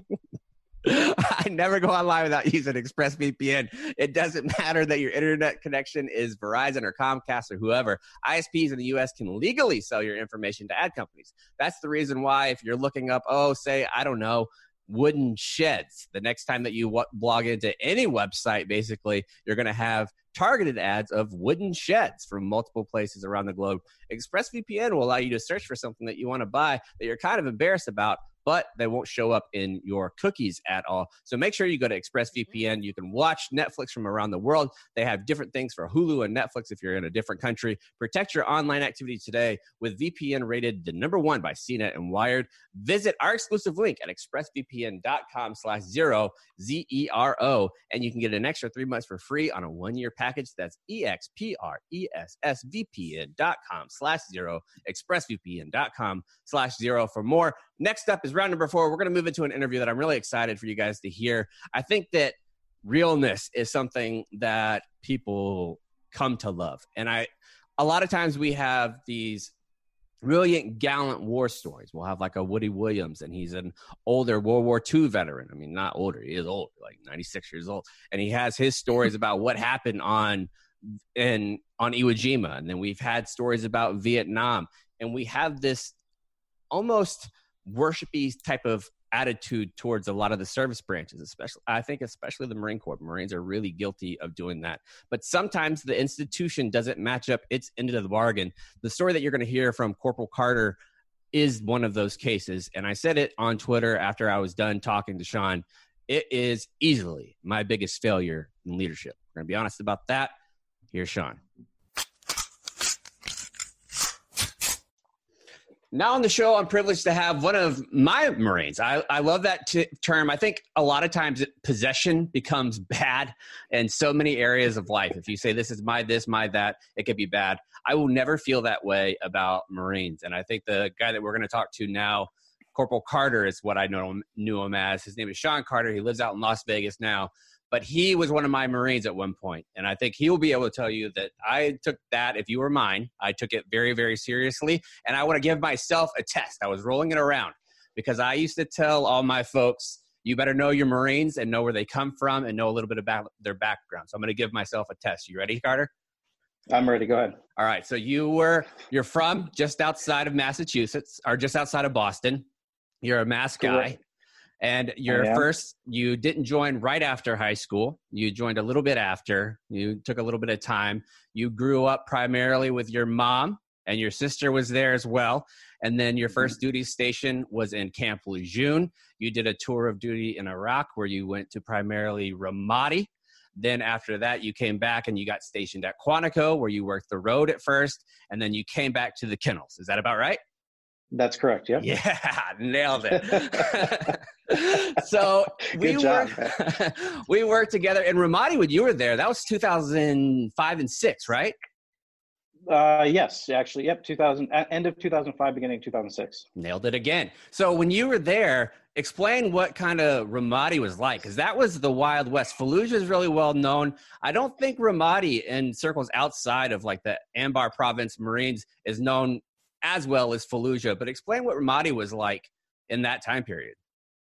I never go online without using ExpressVPN. It doesn't matter that your internet connection is Verizon or Comcast or whoever. I S Ps in the U S can legally sell your information to ad companies. That's the reason why if you're looking up, oh, say, I don't know, wooden sheds, the next time that you w- blog into any website, basically, you're going to have targeted ads of wooden sheds from multiple places around the globe. ExpressVPN will allow you to search for something that you want to buy that you're kind of embarrassed about, but they won't show up in your cookies at all. So make sure you go to ExpressVPN. You can watch Netflix from around the world. They have different things for Hulu and Netflix if you're in a different country. Protect your online activity today with V P N rated the number one by C net and Wired. Visit our exclusive link at expressvpn.com slash zero, Z E R O, and you can get an extra three months for free on a one-year package. That's E-X-P-R-E-S-S-V-P-N.com slash zero, expressvpn.com slash zero for more. Next up is round number four. We're going to move into an interview that I'm really excited for you guys to hear. I think that realness is something that people come to love. And I, a lot of times we have these brilliant, gallant war stories. We'll have like a Woody Williams, and he's an older World War Two veteran. I mean, not older. He is old, like ninety-six years old. And he has his stories about what happened on in on Iwo Jima. And then we've had stories about Vietnam. And we have this almost worshipy type of attitude towards a lot of the service branches, especially, I think, especially the Marine Corps. Marines are really guilty of doing that. But sometimes the institution doesn't match up its end of the bargain. The story that you're going to hear from Corporal Carter is one of those cases. And I said it on Twitter after I was done talking to Sean. It is easily my biggest failure in leadership. We're going to be honest about that. Here's Sean. Now on the show, I'm privileged to have one of my Marines. I, I love that t- term. I think a lot of times it, possession becomes bad in so many areas of life. If you say this is my this, my that, it could be bad. I will never feel that way about Marines. And I think the guy that we're going to talk to now, Corporal Carter, is what I know him, knew him as. His name is Sean Carter. He lives out in Las Vegas now. But he was one of my Marines at one point, and I think he will be able to tell you that I took that, if you were mine, I took it very, very seriously, and I want to give myself a test. I was rolling it around because I used to tell all my folks, you better know your Marines and know where they come from and know a little bit about their background. So I'm going to give myself a test. You ready, Carter? I'm ready. Go ahead. All right. So you were, you're from just outside of Massachusetts, or just outside of Boston. You're a Mass guy. Correct. And your I am. first, you didn't join right after high school. You joined a little bit after. You took a little bit of time. You grew up primarily with your mom, and your sister was there as well. And then your first duty station was in Camp Lejeune. You did a tour of duty in Iraq where you went to primarily Ramadi. Then after that, you came back and you got stationed at Quantico, where you worked the road at first. And then you came back to the kennels. Is that about right? That's correct. Yep. Yeah, nailed it. So we Good job, worked, we worked together in Ramadi when you were there. That was two thousand five and six, right? Uh, yes, actually, yep. two thousand, end of two thousand five, beginning of two thousand six. Nailed it again. So when you were there, explain what kind of Ramadi was like, because that was the Wild West. Fallujah is really well known. I don't think Ramadi in circles outside of like the Anbar Province Marines is known as well as Fallujah. But explain what Ramadi was like in that time period.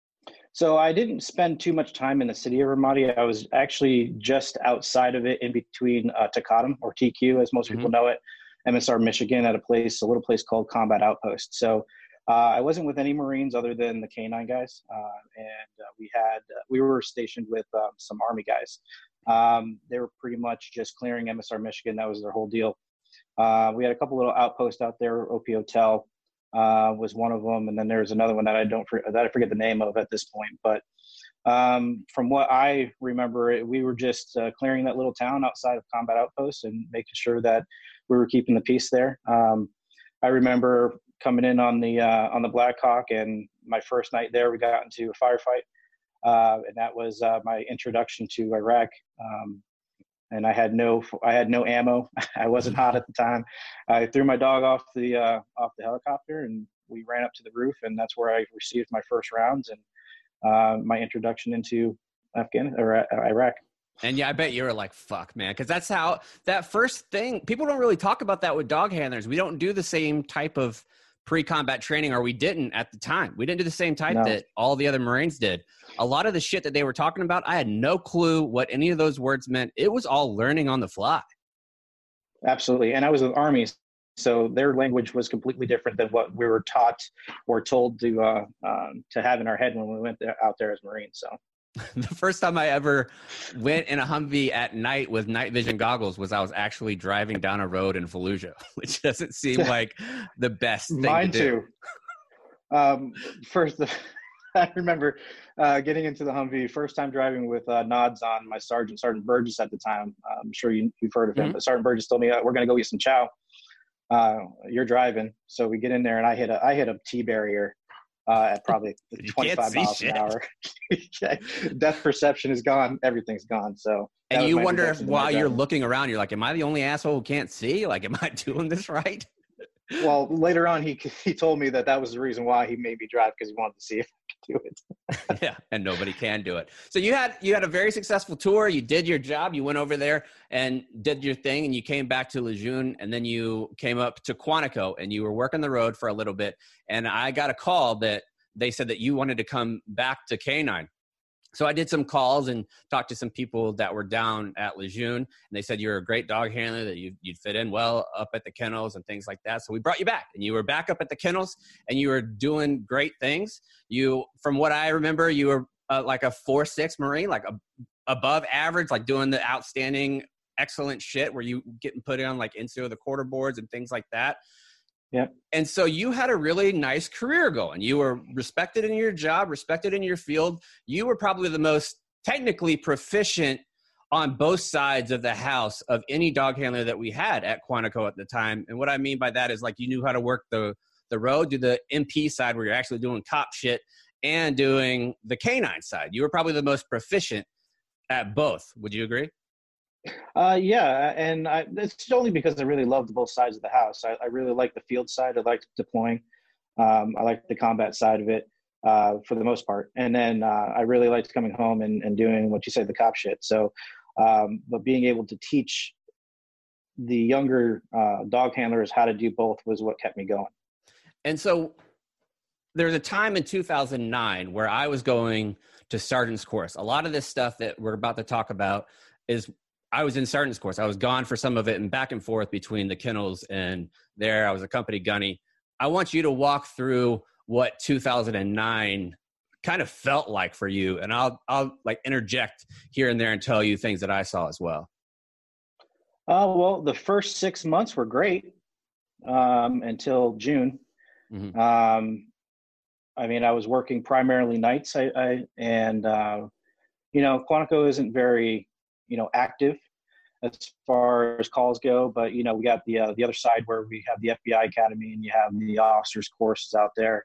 So I didn't spend too much time in the city of Ramadi. I was actually just outside of it, in between uh, Taqadum, or T Q, as most mm-hmm. people know it, M S R Michigan, at a place, a little place called Combat Outpost. So uh, I wasn't with any Marines other than the K nine guys, uh, and uh, we had uh, we were stationed with um, some Army guys. Um, they were pretty much just clearing M S R Michigan. That was their whole deal. Uh, we had a couple little outposts out there. O P Hotel uh, was one of them, and then there's another one that I don't that I forget the name of at this point. But um, from what I remember, it, we were just uh, clearing that little town outside of Combat Outpost and making sure that we were keeping the peace there. Um, I remember coming in on the uh, on the Black Hawk, and my first night there, we got into a firefight, uh, and that was uh, my introduction to Iraq. Um, and I had no I had no ammo. I wasn't hot at the time. I threw my dog off the uh, off the helicopter, and we ran up to the roof, and that's where I received my first rounds and uh, my introduction into Afghanistan or uh, Iraq. And yeah, I bet you were like, fuck, man. Because that's how that first thing, people don't really talk about that with dog handlers. We don't do the same type of pre-combat training, or we didn't at the time. We didn't do the same type no. that all the other Marines did. A lot of the shit that they were talking about, I had no clue what any of those words meant. It was all learning on the fly. Absolutely. And I was in the Army, so their language was completely different than what we were taught or told to uh, um, to have in our head when we went there, out there as Marines. So. The first time I ever went in a Humvee at night with night vision goggles was I was actually driving down a road in Fallujah, which doesn't seem like the best thing Mine to do. too. Um, first, I remember uh, getting into the Humvee, first time driving with uh, nods on my sergeant, Sergeant Burgess at the time. I'm sure you, you've heard of him, mm-hmm. but Sergeant Burgess told me, uh, we're going to go get some chow. Uh, you're driving. So we get in there, and I hit a, I hit a T barrier. Uh, at probably twenty-five miles shit. an hour. Depth perception is gone. Everything's gone. So, and you wonder if while you're looking around, you're like, am I the only asshole who can't see? Like, am I doing this right? Well, later on, he he told me that that was the reason why he made me drive, because he wanted to see if I could do it. Yeah, and nobody can do it. So you had you had a very successful tour. You did your job. You went over there and did your thing, and you came back to Lejeune, and then you came up to Quantico, and you were working the road for a little bit. And I got a call that they said that you wanted to come back to K nine. So I did some calls and talked to some people that were down at Lejeune, and they said you're a great dog handler, that you'd, you'd fit in well up at the kennels and things like that. So we brought you back, and you were back up at the kennels, and you were doing great things. You, from what I remember, you were uh, like a four six Marine, like a, above average, like doing the outstanding, excellent shit where you getting put on like into the quarter boards and things like that. Yeah. And so you had a really nice career going. You were respected in your job, respected in your field. You were probably the most technically proficient on both sides of the house of any dog handler that we had at Quantico at the time. And what I mean by that is, like, you knew how to work the, the road, do the M P side where you're actually doing cop shit, and doing the canine side. You were probably the most proficient at both. Would you agree? Uh, yeah, and I, it's only because I really loved both sides of the house. I, I really like the field side. I liked deploying. Um, I liked the combat side of it uh, for the most part. And then uh, I really liked coming home and, and doing what you say, the cop shit. So, um, but being able to teach the younger uh, dog handlers how to do both was what kept me going. And so there's a time in two thousand nine where I was going to sergeant's course. A lot of this stuff that we're about to talk about is I was in sergeant's course. I was gone for some of it and back and forth between the kennels and there. I was a company gunny. I want you to walk through what two thousand nine kind of felt like for you. And I'll, I'll like interject here and there and tell you things that I saw as well. Uh, well, the first six months were great um, until June. Mm-hmm. Um, I mean, I was working primarily nights I, I and, uh, you know, Quantico isn't very, you know, active as far as calls go, but, you know, we got the, uh, the other side where we have the F B I Academy and you have the officers courses out there.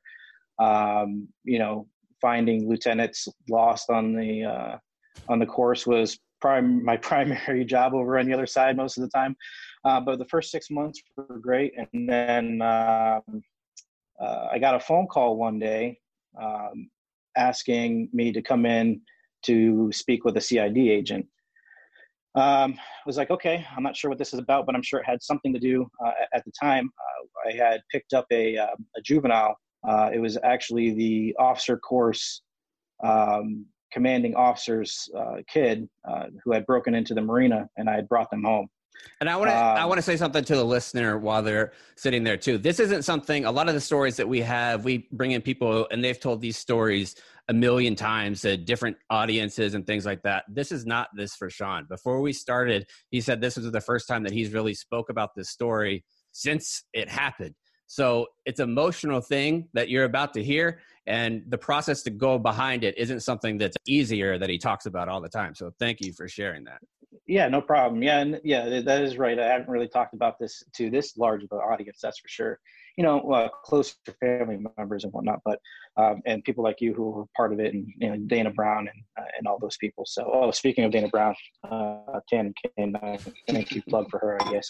Um, you know, finding lieutenants lost on the, uh, on the course was prime my primary job over on the other side most of the time. Uh, but the first six months were great, and then um, uh, I got a phone call one day um, asking me to come in to speak with a C I D agent. Um, I was like, okay, I'm not sure what this is about, but I'm sure it had something to do uh, at the time. Uh, I had picked up a, uh, a juvenile. Uh, it was actually the officer course um, commanding officer's uh, kid uh, who had broken into the marina, and I had brought them home. And I want to Um, I want to say something to the listener while they're sitting there too. This isn't something, a lot of the stories that we have, we bring in people and they've told these stories a million times to different audiences and things like that. This is not this for Sean. Before we started, he said this was the first time that he's really spoke about this story since it happened. So it's an emotional thing that you're about to hear, and the process to go behind it isn't something that's easier that he talks about all the time. So thank you for sharing that. Yeah, no problem. Yeah, and yeah, that is right. I haven't really talked about this to this large of an audience, that's for sure. You know, uh, close family members and whatnot, but um, and people like you who were part of it, and you know, Dana Brown and uh, and all those people. So, oh, speaking of Dana Brown, uh, Tan Kane, uh, thank you, plug for her, I guess.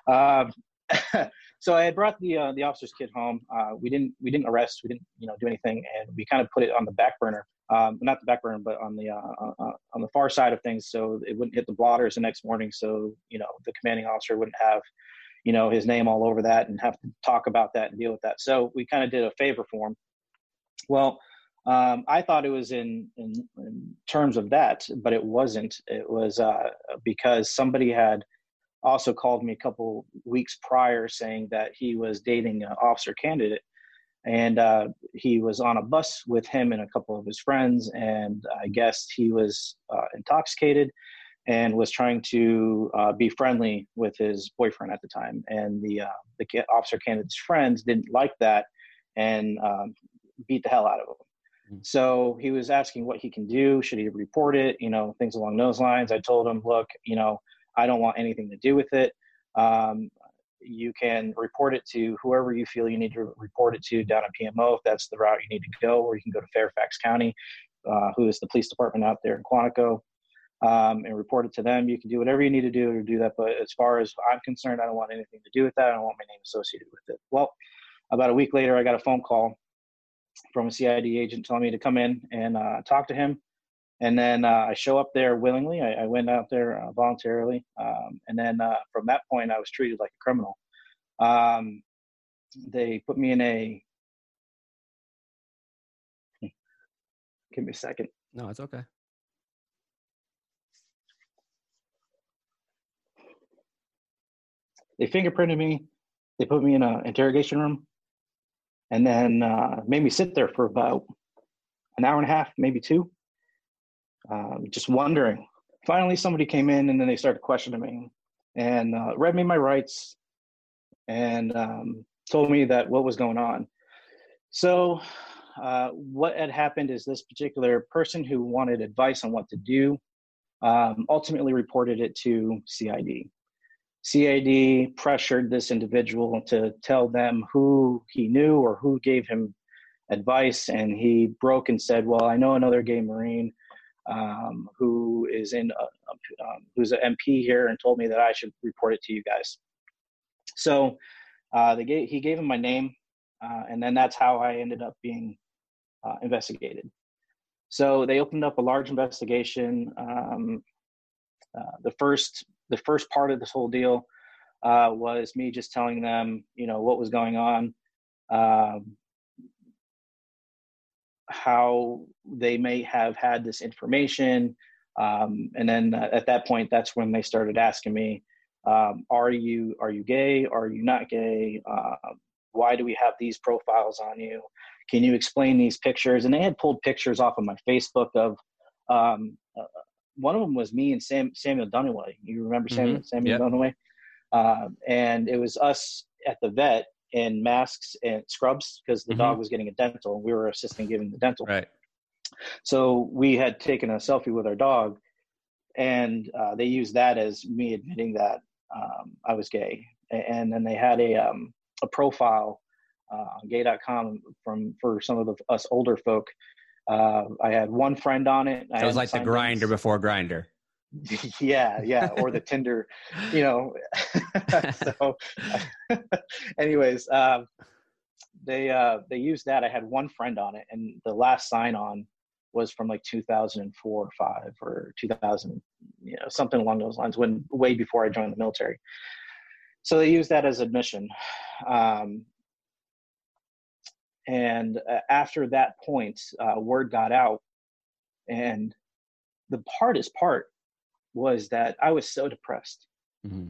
Um, so I had brought the uh, the officer's kid home. Uh, we didn't we didn't arrest, we didn't you know do anything, and we kind of put it on the back burner. Um, not the back burner, but on the uh, uh, on the far side of things, so it wouldn't hit the blotters the next morning. So you know the commanding officer wouldn't have, you know, his name all over that and have to talk about that and deal with that. So we kind of did a favor for him. Well, um, I thought it was in, in in terms of that, but it wasn't. It was uh, because somebody had also called me a couple weeks prior saying that he was dating an officer candidate. And uh, he was on a bus with him and a couple of his friends, and I guess he was uh, intoxicated and was trying to uh, be friendly with his boyfriend at the time. And the uh, the officer candidate's friends didn't like that and um, beat the hell out of him. Mm-hmm. So he was asking what he can do. Should he report it? You know, things along those lines. I told him, look, you know, I don't want anything to do with it. Um, you can report it to whoever you feel you need to report it to down at P M O if that's the route you need to go, or you can go to Fairfax County, uh, who is the police department out there in Quantico, um, and report it to them. You can do whatever you need to do to do that, but as far as I'm concerned, I don't want anything to do with that. I don't want my name associated with it. Well, about a week later, I got a phone call from a C I D agent telling me to come in and uh, talk to him. And then uh, I show up there willingly. I, I went out there uh, voluntarily. Um, and then uh, from that point, I was treated like a criminal. Um, they put me in a, give me a second. No, it's okay. They fingerprinted me. They put me in an interrogation room, and then uh, made me sit there for about an hour and a half, maybe two. Um, just wondering. Finally, somebody came in, and then they started questioning me and uh, read me my rights and um, told me that what was going on. So uh, what had happened is this particular person who wanted advice on what to do um, ultimately reported it to C I D. C I D pressured this individual to tell them who he knew or who gave him advice, and he broke and said, well, I know another gay Marine Um, who is in, a, um, who's an M P here, and told me that I should report it to you guys. So uh, they gave, he gave him my name, uh, and then that's how I ended up being uh, investigated. So they opened up a large investigation. Um, uh, the first, the first part of this whole deal uh, was me just telling them, you know, what was going on. Um, how they may have had this information. Um, and then uh, at that point, that's when they started asking me, um, are you, are you gay? Are you not gay? Uh, why do we have these profiles on you? Can you explain these pictures? And they had pulled pictures off of my Facebook of, um, uh, one of them was me and Sam, Samuel Dunaway. You remember Samuel, mm-hmm. Samuel yep. Dunaway? Uh, and it was us at the vet in masks and scrubs because the mm-hmm. dog was getting a dental, and we were assisting giving the dental. Right. So we had taken a selfie with our dog, and uh, they used that as me admitting that um, I was gay. And then they had a um, a profile uh, on gay dot com from for some of the, us older folk. Uh, I had one friend on it. So it was like the Grindr before Grindr. yeah, yeah, or the Tinder, you know. So, anyways, um, they uh, they used that. I had one friend on it, and the last sign on was from like two thousand four or five or two thousand, you know, something along those lines. When way before I joined the military, so they used that as admission. Um, and uh, after that point, uh, word got out, and the hardest part was that I was so depressed. Mm-hmm.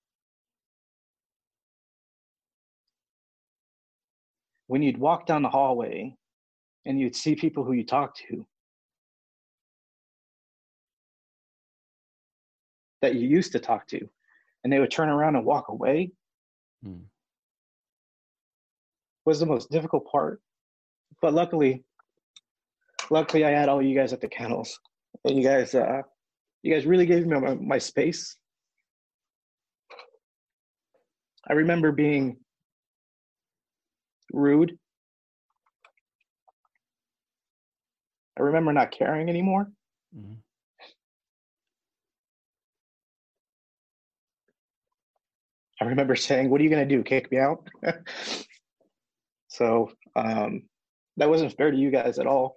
When you'd walk down the hallway and you'd see people who you talk to that you used to talk to, and they would turn around and walk away, mm. was the most difficult part. But luckily, luckily I had all you guys at the kennels, and you guys, uh, you guys really gave me my, my space. I remember being rude. I remember not caring anymore. Mm-hmm. I remember saying, "What are you going to do? Kick me out?" So um, that wasn't fair to you guys at all.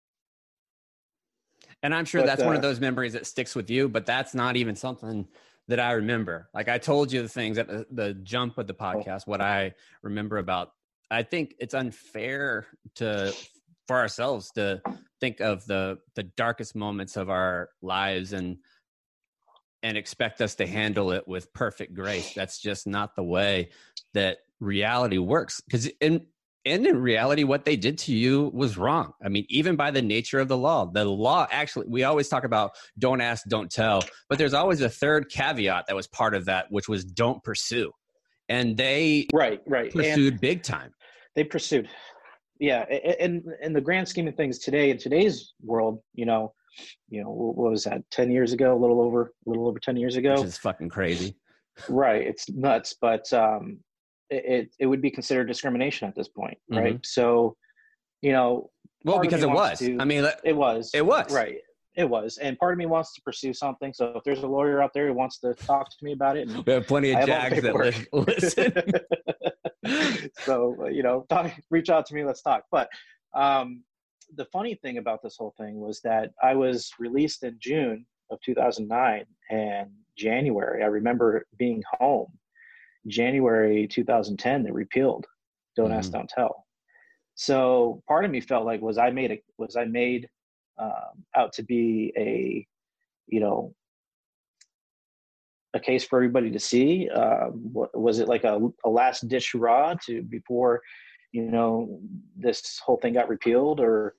And I'm sure but, that's uh, one of those memories that sticks with you, but that's not even something that I remember. Like I told you the things at the, the jump of the podcast, what I remember about. I think it's unfair to for ourselves to think of the the darkest moments of our lives and and expect us to handle it with perfect grace. That's just not the way that reality works. Because in and in reality, what they did to you was wrong. I mean, even by the nature of the law, the law actually, we always talk about don't ask, don't tell, but there's always a third caveat that was part of that, which was don't pursue. And they right, right. pursued and big time. They pursued. Yeah. And in the grand scheme of things today, in today's world, you know, you know, what was that? ten years ago, a little over, a little over ten years ago. Which is fucking crazy. Right. It's nuts, but um, it, it would be considered discrimination at this point. Right. Mm-hmm. So, you know, well, because it was, to, I mean, it was, it was right. It was. And part of me wants to pursue something. So if there's a lawyer out there who wants to talk to me about it. And we have plenty of jags that listen. So, you know, talk, reach out to me. Let's talk. But um, the funny thing about this whole thing was that I was released in June of two thousand nine, and January, I remember being home. January two thousand ten, they repealed Don't mm-hmm. Ask, Don't Tell. So part of me felt like, was I made a, was I made um, out to be a, you know, a case for everybody to see? Um, was it like a, a last ditch hurrah to before, you know, this whole thing got repealed? Or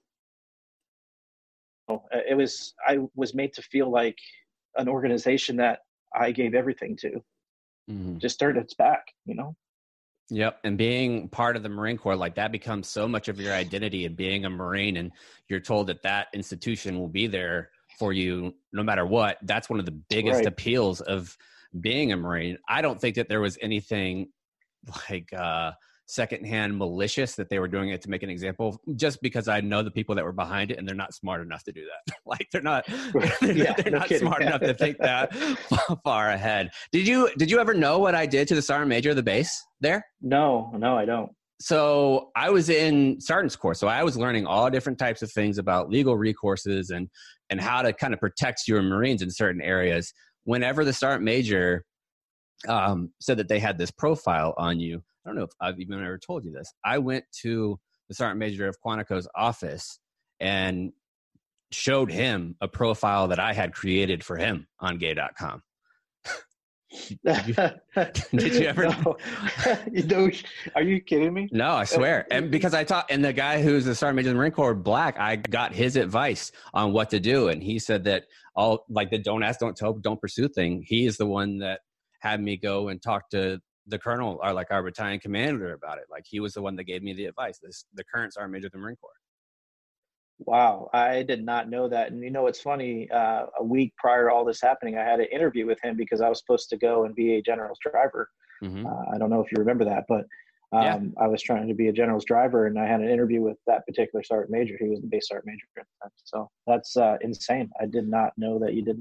it was, I was made to feel like an organization that I gave everything to mm-hmm. just turned its back, you know? Yep. And being part of the Marine Corps, like that becomes so much of your identity, and being a Marine, and you're told that that institution will be there for you no matter what. That's one of the biggest right. appeals of being a Marine. I don't think that there was anything like uh, secondhand malicious that they were doing it to make an example, just because I know the people that were behind it, and they're not smart enough to do that. Like they're not, they're, yeah, they're no not kidding. smart enough to think that far ahead. Did you, did you ever know what I did to the Sergeant Major of the base there? No, no, I don't. So I was in Sergeant's Course. So I was learning all different types of things about legal recourses and, and how to kind of protect your Marines in certain areas. Whenever the Sergeant Major um, said that they had this profile on you, I don't know if I've even ever told you this. I went to the Sergeant Major of Quantico's office and showed him a profile that I had created for him on gay dot com. Did you, did you ever? No. You know, are you kidding me? No, I swear. And because I taught, and the guy who's the Sergeant Major of the Marine Corps, Black, I got his advice on what to do. And he said that all like the don't ask, don't tell, don't pursue thing. He is the one that had me go and talk to the colonel, or like our battalion commander, about it. Like he was the one that gave me the advice. This the current Sergeant Major of the Marine Corps. Wow, I did not know that. And you know, it's funny, uh, a week prior to all this happening, I had an interview with him because I was supposed to go and be a general's driver. Mm-hmm. Uh, I don't know if you remember that, but um, yeah. I was trying to be a general's driver, and I had an interview with that particular Sergeant Major. He was the base Sergeant Major at the time. So that's uh, insane. I did not know that you did that.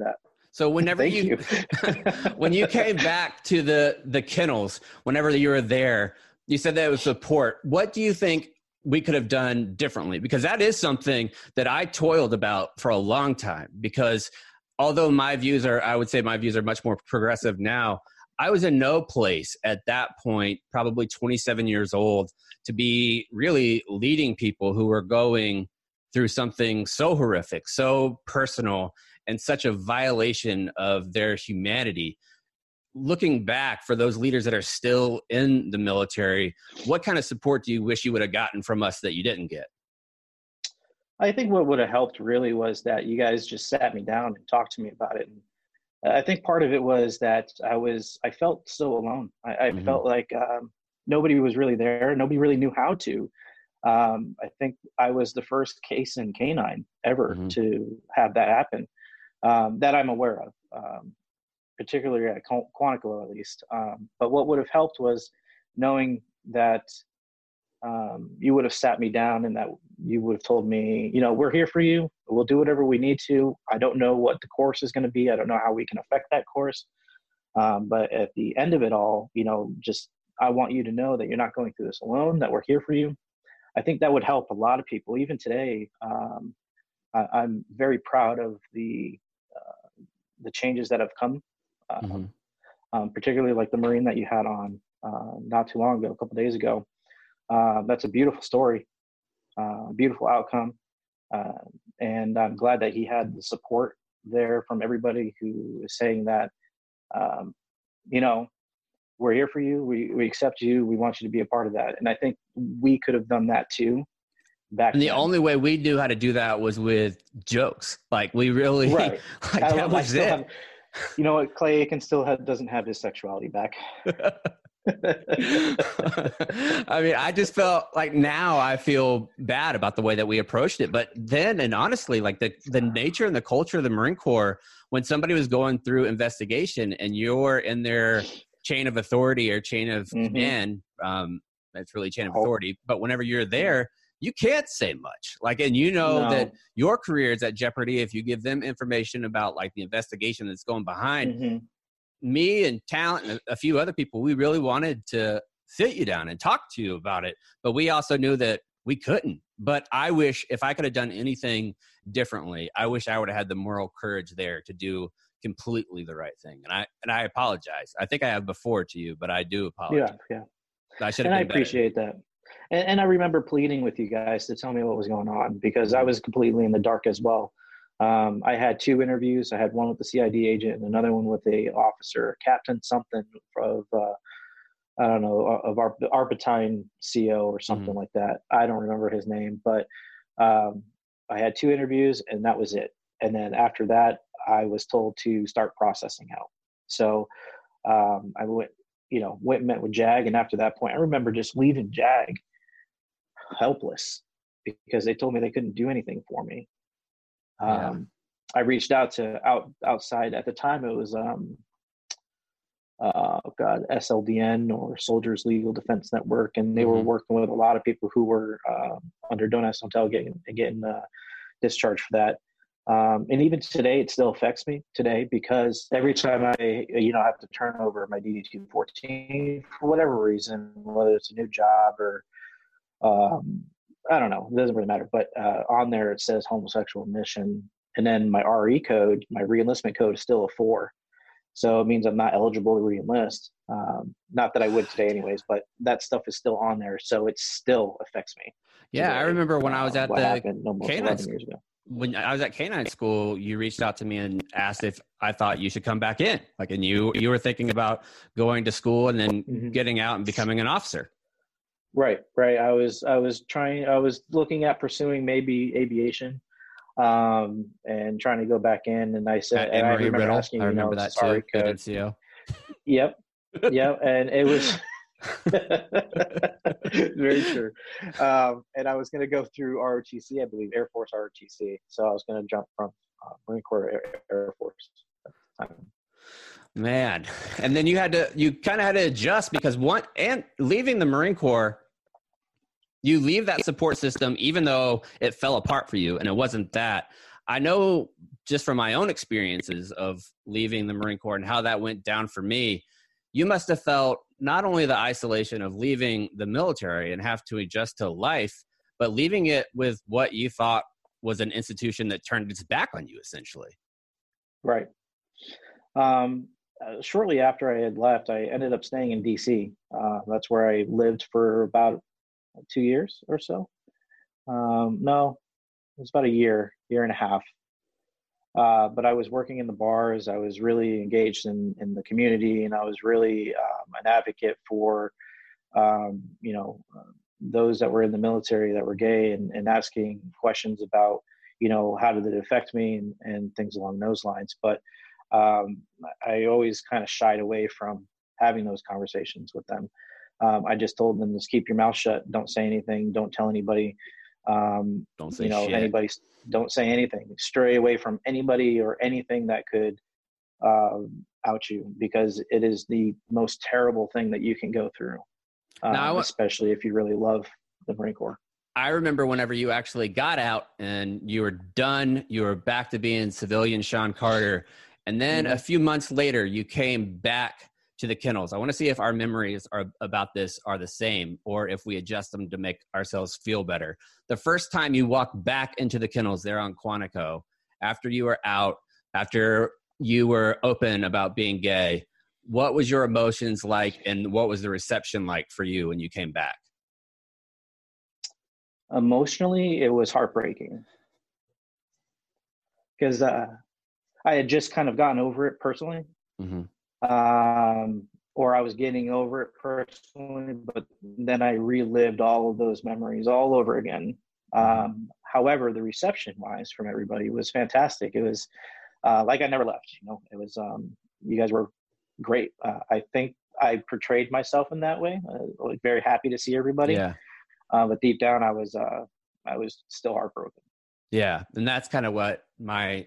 So whenever Thank you, you. when you came back to the, the kennels, whenever you were there, you said that it was support. What do you think we could have done differently? Because that is something that I toiled about for a long time, because although my views are, I would say my views are much more progressive now, I was in no place at that point, probably twenty-seven years old, to be really leading people who were going through something so horrific, so personal, and such a violation of their humanity. Looking back, for those leaders that are still in the military, what kind of support do you wish you would have gotten from us that you didn't get? I think what would have helped really was that you guys just sat me down and talked to me about it. And I think part of it was that I was, I felt so alone. I, I mm-hmm. felt like um, nobody was really there. Nobody really knew how to. Um, I think I was the first case in K nine ever mm-hmm. to have that happen, um, that I'm aware of, um, particularly at Quantico at least. Um, but what would have helped was knowing that um, you would have sat me down and that you would have told me, you know, we're here for you. We'll do whatever we need to. I don't know what the course is going to be. I don't know how we can affect that course. Um, but at the end of it all, you know, just, I want you to know that you're not going through this alone, that we're here for you. I think that would help a lot of people. Even today, um, I, I'm very proud of the uh, the changes that have come, uh, mm-hmm. um, particularly like the Marine that you had on uh, not too long ago, a couple of days ago. Uh, that's a beautiful story, uh, beautiful outcome, uh, and I'm glad that he had the support there from everybody who is saying that, um, you know, we're here for you. We we accept you. We want you to be a part of that. And I think we could have done that too. Back and the then. only way we knew how to do that was with jokes. Like we really, right. like I, that was it. Have, you know what? Clay Aiken still have, doesn't have his sexuality back. I mean, I just felt like now I feel bad about the way that we approached it. But then, and honestly, like the, the nature and the culture of the Marine Corps, when somebody was going through investigation and you're in their chain of authority or chain of mm-hmm. command, um, that's really chain of authority. But whenever you're there, you can't say much. Like, and you know no. that your career is at jeopardy if you give them information about like the investigation that's going behind. Mm-hmm. Me and Talent and a few other people, we really wanted to sit you down and talk to you about it. But we also knew that we couldn't. But I wish if I could have done anything differently, I wish I would have had the moral courage there to do completely the right thing. And I and I apologize. I think I have before to you, but I do apologize. Yeah, yeah. I should have. And I appreciate better. that. And, and I remember pleading with you guys to tell me what was going on because I was completely in the dark as well. Um, I had two interviews. I had one with the C I D agent and another one with a officer, captain something of, uh, I don't know, of our, our battalion C O or something mm-hmm. like that. I don't remember his name, but um, I had two interviews and that was it. And then after that, I was told to start processing out. So um, I went, you know, went and met with JAG. And after that point, I remember just leaving JAG helpless because they told me they couldn't do anything for me. Yeah. Um, I reached out to out outside at the time. It was, um, uh, God, S L D N or Soldiers Legal Defense Network. And they mm-hmm. were working with a lot of people who were uh, under Donas Hotel getting, getting uh, discharged for that. Um, and even today, it still affects me today because every time I, you know, I have to turn over my D D two fourteen for whatever reason, whether it's a new job or, um, I don't know, it doesn't really matter. But uh, on there, it says homosexual admission. And then my R E code, my reenlistment code is still a four. So it means I'm not eligible to reenlist. Um, not that I would today anyways, but that stuff is still on there. So it still affects me. Yeah, today. I remember when I was at uh, the K nine years ago. When I was at K nine school, you reached out to me and asked if I thought you should come back in. Like, and you, you were thinking about going to school and then mm-hmm. getting out and becoming an officer. Right, right. I was, I was trying, I was looking at pursuing maybe aviation, um, and trying to go back in. And I said, and I remember Riddle. asking, I remember you know, that sorry, too. N C O. Yep, yep. And it was very true. Um, and I was going to go through R O T C, I believe, Air Force R O T C. So I was going to jump from uh, Marine Corps Air, Air Force at the time. Man. And then you had to, you kind of had to adjust because one, and leaving the Marine Corps, you leave that support system, even though it fell apart for you and it wasn't that. I know just from my own experiences of leaving the Marine Corps and how that went down for me, you must have felt not only the isolation of leaving the military and have to adjust to life, but leaving it with what you thought was an institution that turned its back on you, essentially. Right. Um, uh, shortly after I had left, I ended up staying in D C. Uh, that's where I lived for about two years or so. Um, no, it was about a year, year and a half. Uh, but I was working in the bars. I was really engaged in, in the community, and I was really um, an advocate for, um, you know, uh, those that were in the military that were gay, and, and asking questions about, you know, how did it affect me, and, and things along those lines. But um, I always kind of shied away from having those conversations with them. Um, I just told them, just keep your mouth shut. Don't say anything. Don't tell anybody. Um, don't say you know, shit. anybody, don't say anything. Stray away from anybody or anything that could uh, out you, because it is the most terrible thing that you can go through, um, now, w- especially if you really love the Marine Corps. I remember whenever you actually got out and you were done, you were back to being civilian Sean Carter. And then mm-hmm. a few months later, you came back to the kennels. I want to see if our memories are about this are the same, or if we adjust them to make ourselves feel better. The first time you walked back into the kennels there on Quantico, after you were out, after you were open about being gay, what was your emotions like, and what was the reception like for you when you came back? Emotionally, it was heartbreaking, because uh, I had just kind of gotten over it personally. Mm-hmm. Um, or I was getting over it personally, but then I relived all of those memories all over again. Um, however, the reception wise from everybody was fantastic. It was uh, like I never left, you know, it was, um, you guys were great. Uh, I think I portrayed myself in that way. Uh, like very happy to see everybody. Yeah. Uh, but deep down I was, uh, I was still heartbroken. Yeah. And that's kind of what my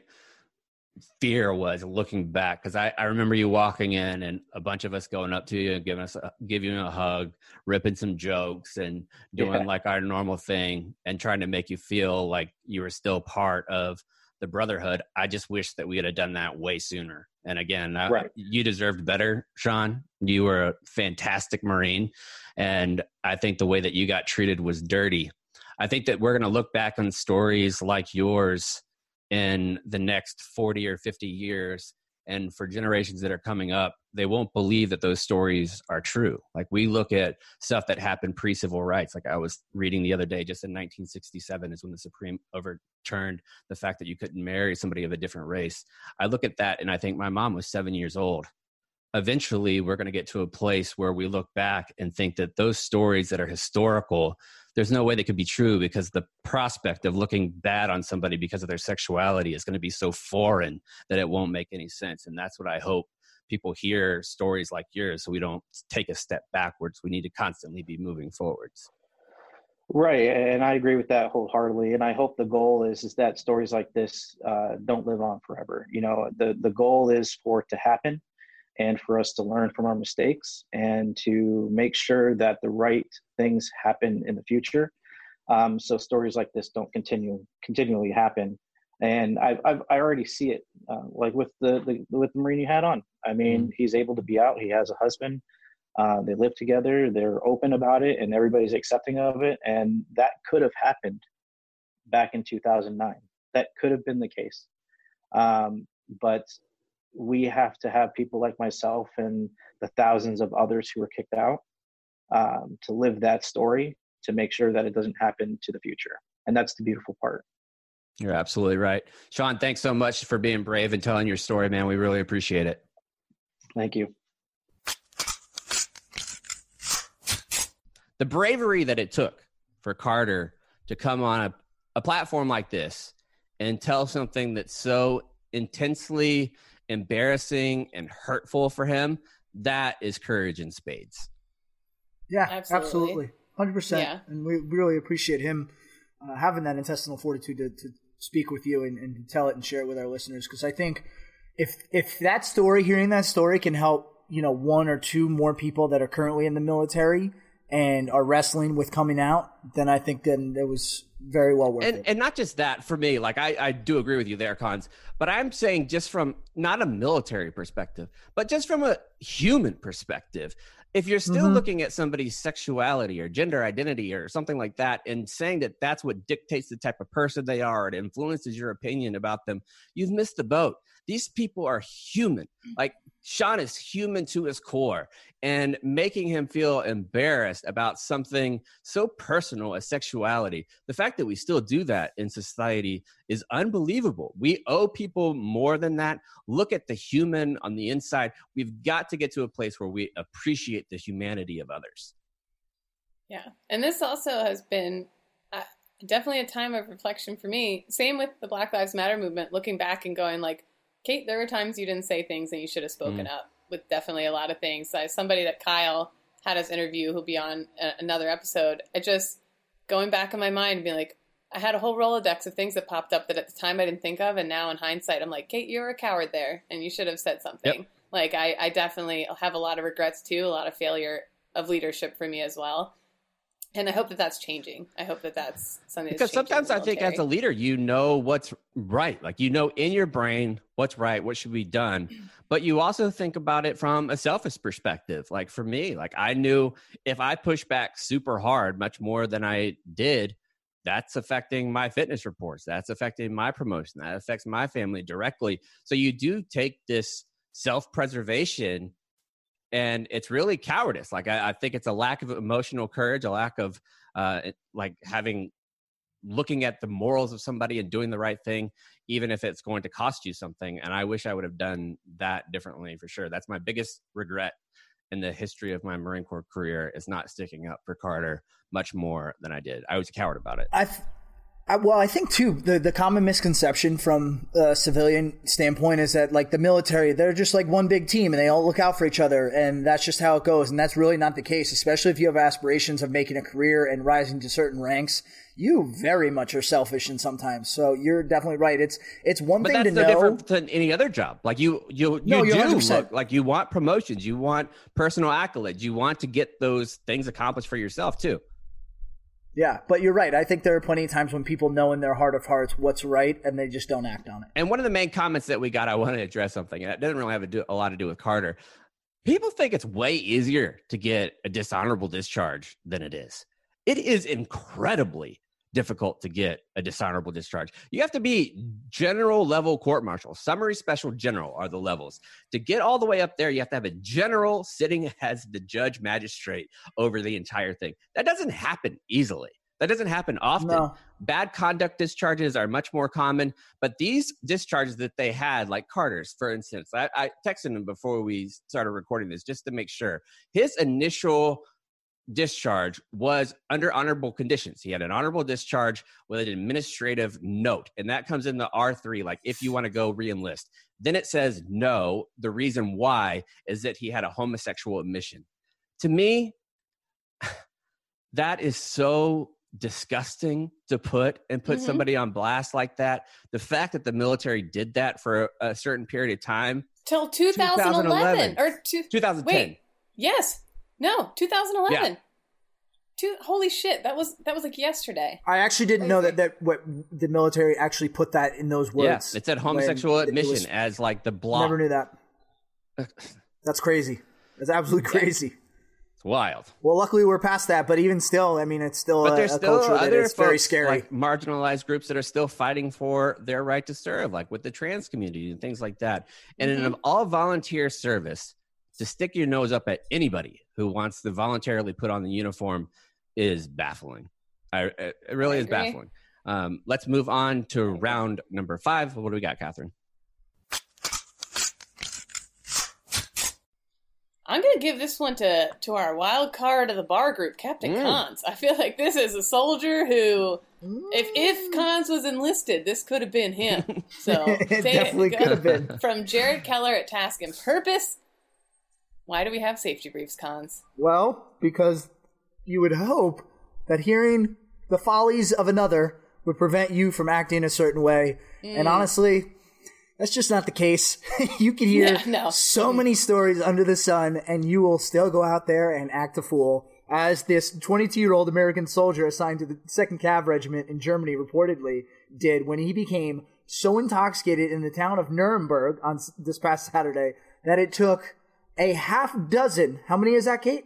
fear was looking back, because I, I remember you walking in and a bunch of us going up to you and giving us a, giving you a hug, ripping some jokes and doing yeah. like our normal thing and trying to make you feel like you were still part of the brotherhood. I just wish that we had done that way sooner. And again, right. I, you deserved better, Sean. You were a fantastic Marine, and I think the way that you got treated was dirty. I think that we're going to look back on stories like yours in the next forty or fifty years. And for generations that are coming up, they won't believe that those stories are true. Like we look at stuff that happened pre-civil rights. Like I was reading the other day, just in nineteen sixty-seven is when the Supreme overturned the fact that you couldn't marry somebody of a different race. I look at that and I think my mom was seven years old. Eventually, we're going to get to a place where we look back and think that those stories that are historical, there's no way they could be true, because the prospect of looking bad on somebody because of their sexuality is going to be so foreign that it won't make any sense. And that's what I hope people hear, stories like yours, so we don't take a step backwards. We need to constantly be moving forwards. Right. And I agree with that wholeheartedly. And I hope the goal is, is that stories like this uh, don't live on forever. You know, the, the goal is for it to happen, and for us to learn from our mistakes and to make sure that the right things happen in the future. Um, so stories like this don't continue continually happen. And I've, I've I already see it, uh, like with the, the with the Marine you had on. I mean, mm-hmm. he's able to be out. He has a husband. Uh, they live together. They're open about it, and everybody's accepting of it. And that could have happened back in two thousand nine. That could have been the case. Um, but we have to have people like myself and the thousands of others who were kicked out um, to live that story, to make sure that it doesn't happen to the future. And that's the beautiful part. You're absolutely right. Sean, thanks so much for being brave and telling your story, man. We really appreciate it. Thank you. The bravery that it took for Carter to come on a, a platform like this and tell something that's so intensely embarrassing and hurtful for him, that is courage in spades. Yeah, absolutely. absolutely. one hundred percent. Yeah. And we really appreciate him uh, having that intestinal fortitude to, to speak with you and, and tell it and share it with our listeners. Because I think if if that story, hearing that story can help, you know, one or two more people that are currently in the military and are wrestling with coming out, then I think then it was very well worth and, it. And not just that, for me, like I, I do agree with you there, Cons, but I'm saying just from not a military perspective, but just from a human perspective, if you're still Mm-hmm. looking at somebody's sexuality or gender identity or something like that and saying that that's what dictates the type of person they are, it influences your opinion about them, you've missed the boat. These people are human. Like Sean is human to his core, and making him feel embarrassed about something so personal as sexuality, the fact that we still do that in society is unbelievable. We owe people more than that. Look at the human on the inside. We've got to get to a place where we appreciate the humanity of others. Yeah. And this also has been uh, definitely a time of reflection for me. Same with the Black Lives Matter movement, looking back and going like, Kate, there were times you didn't say things and you should have spoken mm. up with definitely a lot of things. So somebody that Kyle had us interview who'll be on a, another episode, I just going back in my mind and being like, I had a whole Rolodex of things that popped up that at the time I didn't think of. And now in hindsight, I'm like, Kate, you're a coward there and you should have said something. Yep. Like I, I definitely have a lot of regrets too, a lot of failure of leadership for me as well. And I hope that that's changing. I hope that that's something that's because sometimes I think as a leader, you know what's right. Like, you know, in your brain, what's right, what should be done. But you also think about it from a selfish perspective. Like for me, like I knew if I push back super hard, much more than I did, that's affecting my fitness reports. That's affecting my promotion. That affects my family directly. So you do take this self-preservation, and it's really cowardice. Like, I, I think it's a lack of emotional courage, a lack of uh, like having, looking at the morals of somebody and doing the right thing, even if it's going to cost you something. And I wish I would have done that differently for sure. That's my biggest regret in the history of my Marine Corps career, is not sticking up for Carter much more than I did. I was a coward about it. I th- I, well, I think too, the, the common misconception from a civilian standpoint is that like the military, they're just like one big team and they all look out for each other, and that's just how it goes. And that's really not the case, especially if you have aspirations of making a career and rising to certain ranks. You very much are selfish in sometimes. So you're definitely right. It's it's one but thing to no know. That's no different than any other job. Like you, you, you no, do one hundred percent. look like you want promotions, you want personal accolades, you want to get those things accomplished for yourself too. Yeah, but you're right. I think there are plenty of times when people know in their heart of hearts what's right, and they just don't act on it. And one of the main comments that we got, I want to address something, and it doesn't really have a, do, a lot to do with Carter. People think it's way easier to get a dishonorable discharge than it is. It is incredibly difficult to get a dishonorable discharge. You have to be general level court martial. Summary special general are the levels. To get all the way up there, you have to have a general sitting as the judge magistrate over the entire thing. That doesn't happen easily. That doesn't happen often. No. Bad conduct discharges are much more common, but these discharges that they had, like Carter's, for instance, I, I texted him before we started recording this just to make sure. His initial discharge was under honorable conditions. He had an honorable discharge with an administrative note, and that comes in the R three, like if you want to go re-enlist. Then it says no. The reason why is that he had a homosexual admission. To me, that is so disgusting to put and put mm-hmm. somebody on blast like that. The fact that the military did that for a, a certain period of time till two thousand eleven or two, twenty ten. Wait, yes. No, two thousand eleven. Yeah. Two, holy shit, that was that was like yesterday. I actually didn't know that, that what the military actually put that in those words. Yeah, it said homosexual admission was, as like the block. Never knew that. That's crazy. That's absolutely crazy. Yeah. It's wild. Well, luckily we're past that, but even still, I mean, it's still but a, there's a still culture that is folks, very scary. Like marginalized groups that are still fighting for their right to serve, like with the trans community and things like that. And mm-hmm. in an all-volunteer service, to stick your nose up at anybody who wants to voluntarily put on the uniform is baffling. I, it really I is agree. baffling. Um, let's move on to round number five. What do we got, Catherine? I'm going to give this one to, to our wild card of the bar group, Captain mm. Cons. I feel like this is a soldier who, if if Cons was enlisted, this could have been him. So it definitely could have been. From Jared Keller at Task and Purpose. Why do we have safety briefs, Cons? Well, because you would hope that hearing the follies of another would prevent you from acting a certain way. Mm. And honestly, that's just not the case. You can hear yeah, no. so many stories under the sun, and you will still go out there and act a fool. as this twenty-two-year-old American soldier assigned to the second Cav Regiment in Germany reportedly did when he became so intoxicated in the town of Nuremberg on this past Saturday that it took a half dozen, how many is that, Kate?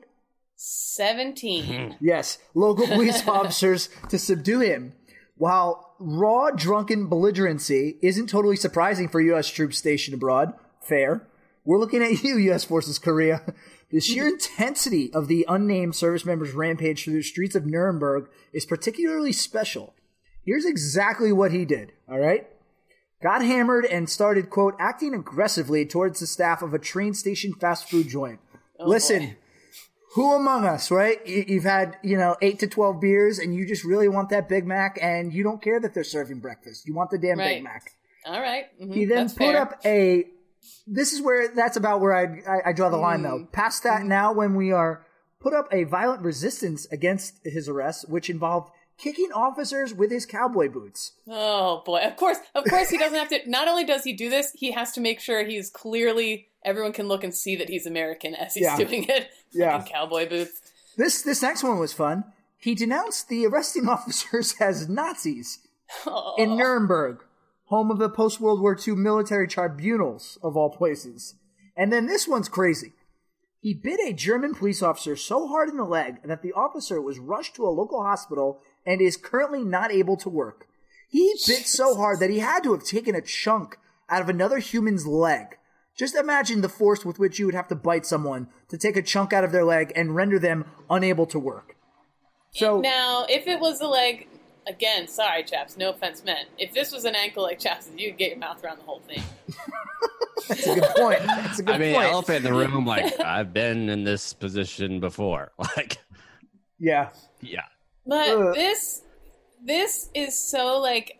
seventeen. Yes, local police officers to subdue him. While raw, drunken belligerency isn't totally surprising for U S troops stationed abroad, fair, we're looking at you, U S Forces Korea. The sheer intensity of the unnamed service members' rampage through the streets of Nuremberg is particularly special. Here's exactly what he did, all right? Got hammered and started, quote, acting aggressively towards the staff of a train station fast food joint. Oh, Listen, boy. Who among us, right? You've had, you know, eight to twelve beers and you just really want that Big Mac and you don't care that they're serving breakfast. You want the damn Right. Big Mac. All right. Mm-hmm. He then That's put fair. up a, this is where, that's about where I, I, I draw the line though. Past that now when we are put up a violent resistance against his arrest, which involved kicking officers with his cowboy boots. Oh boy! Of course, of course, he doesn't have to. Not only does he do this, he has to make sure he's clearly everyone can look and see that he's American as he's Yeah. doing it. Yeah. Fucking cowboy boots. This, this next one was fun. He denounced the arresting officers as Nazis Oh. in Nuremberg, home of the post-World War Two military tribunals, of all places. And then this one's crazy. He bit a German police officer so hard in the leg that the officer was rushed to a local hospital and is currently not able to work. He bit so hard that he had to have taken a chunk out of another human's leg. Just imagine the force with which you would have to bite someone to take a chunk out of their leg and render them unable to work. So Now, if it was a leg, again, sorry, chaps, no offense meant. If this was an ankle like chaps, you could get your mouth around the whole thing. that's a good point. That's a good I mean, point. elephant in the room. Like I've been in this position before. Like, Yeah. yeah. But Ugh. this, this is so like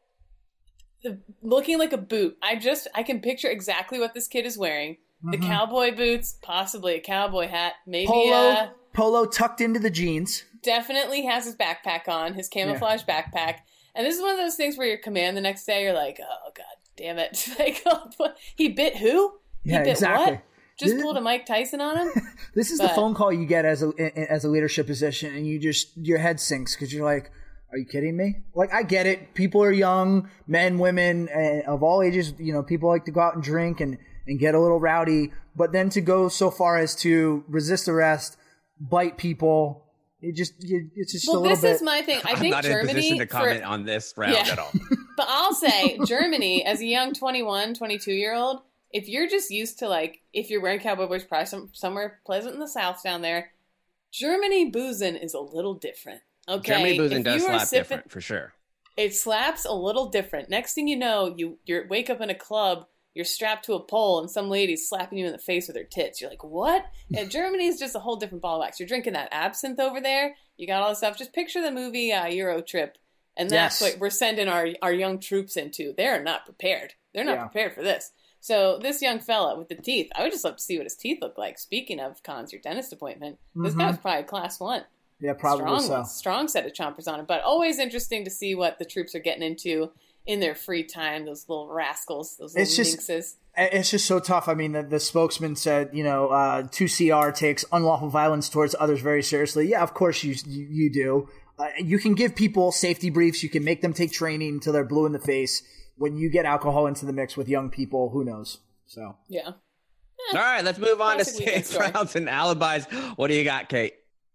the, looking like a boot. I just I can picture exactly what this kid is wearing. The Mhm. cowboy boots, possibly a cowboy hat, maybe Polo, uh polo tucked into the jeans. definitely has his backpack on, his camouflage backpack. And this is one of those things where your command the next day, you're like, oh god damn it! Like, oh, what? He bit who? He Yeah, bit exactly. what? Just This- pulled a Mike Tyson on him. This is the But- phone call you get as a as a leadership position, and you just your head sinks because you're like, "Are you kidding me?" Like, I get it. People are young, men, women, and of all ages. You know, people like to go out and drink and and get a little rowdy. But then to go so far as to resist arrest, bite people, it just you, it's just a Well, little this bit. is my thing. I I'm think not in a Germany position to for- comment on this round Yeah. at all. But I'll say, Germany, as a young twenty-one, twenty-two-year-old, if you're just used to, like, if you're wearing cowboy boots, probably some, somewhere pleasant in the South down there, Germany boozing is a little different. Okay? Germany boozing If does you are slap sipping- different for sure. It slaps a little different. Next thing you know, you you wake up in a club, you're strapped to a pole, and some lady's slapping you in the face with her tits. You're like, what? And Germany is just a whole different ball of wax. You're drinking that absinthe over there. You got all this stuff. Just picture the movie uh, Euro Trip. And that's Yes. what we're sending our, our young troops into. They're not prepared. They're not Yeah. prepared for this. So this young fella with the teeth, I would just love to see what his teeth look like. Speaking of cons, your dentist appointment, this Mhm. guy was probably class one. Yeah, probably strong, so. strong set of chompers on it. But always interesting to see what the troops are getting into in their free time. Those little rascals, those little It's just- minxes. It's just so tough. I mean, the, the spokesman said, you know, uh, two C R takes unlawful violence towards others very seriously. Yeah, of course you you, you do. Uh, you can give people safety briefs. You can make them take training until they're blue in the face. When you get alcohol into the mix with young people, who knows? So Yeah. All right, let's move on to Classic weekend safe story. rounds and alibis. What do you got, Kate?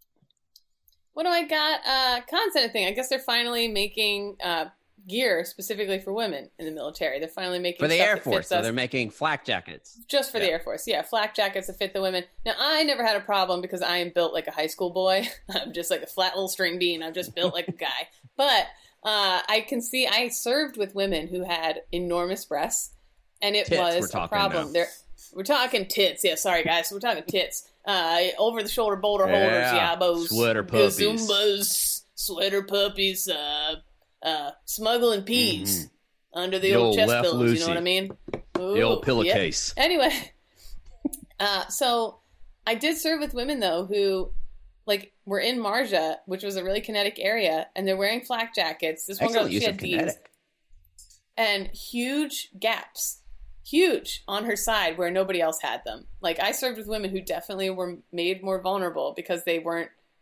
What do I got? Uh, content thing. I guess they're finally making uh, gear specifically for women in the military. They're finally making For the stuff Air that Force, fits so us. they're making flak jackets. Just for the Yeah. Air Force, yeah, flak jackets that fit the women. Now, I never had a problem because I am built like a high school boy. I'm just like a flat little string bean. I'm just built like a guy. But uh, I can see I served with women who had enormous breasts, and it Tits, we're was a talking problem. now. They're, we're talking tits. Yeah, sorry guys, we're talking tits. Uh, over the shoulder boulder Yeah, holders, yabos, sweater puppies. gazumbas, sweater puppies, uh, uh, smuggling peas under the, The old old chest left pillows. You Lucy. know what I mean? The old Ooh, pillowcase. yeah. Anyway, uh, so I did serve with women though who, like, were in Marja, which was a really kinetic area, and they're wearing flak jackets. This one girl, Excellent she use had of D's, kinetic. and huge gaps, huge on her side where nobody else had them. Like, I served with women who definitely were made more vulnerable because they weren't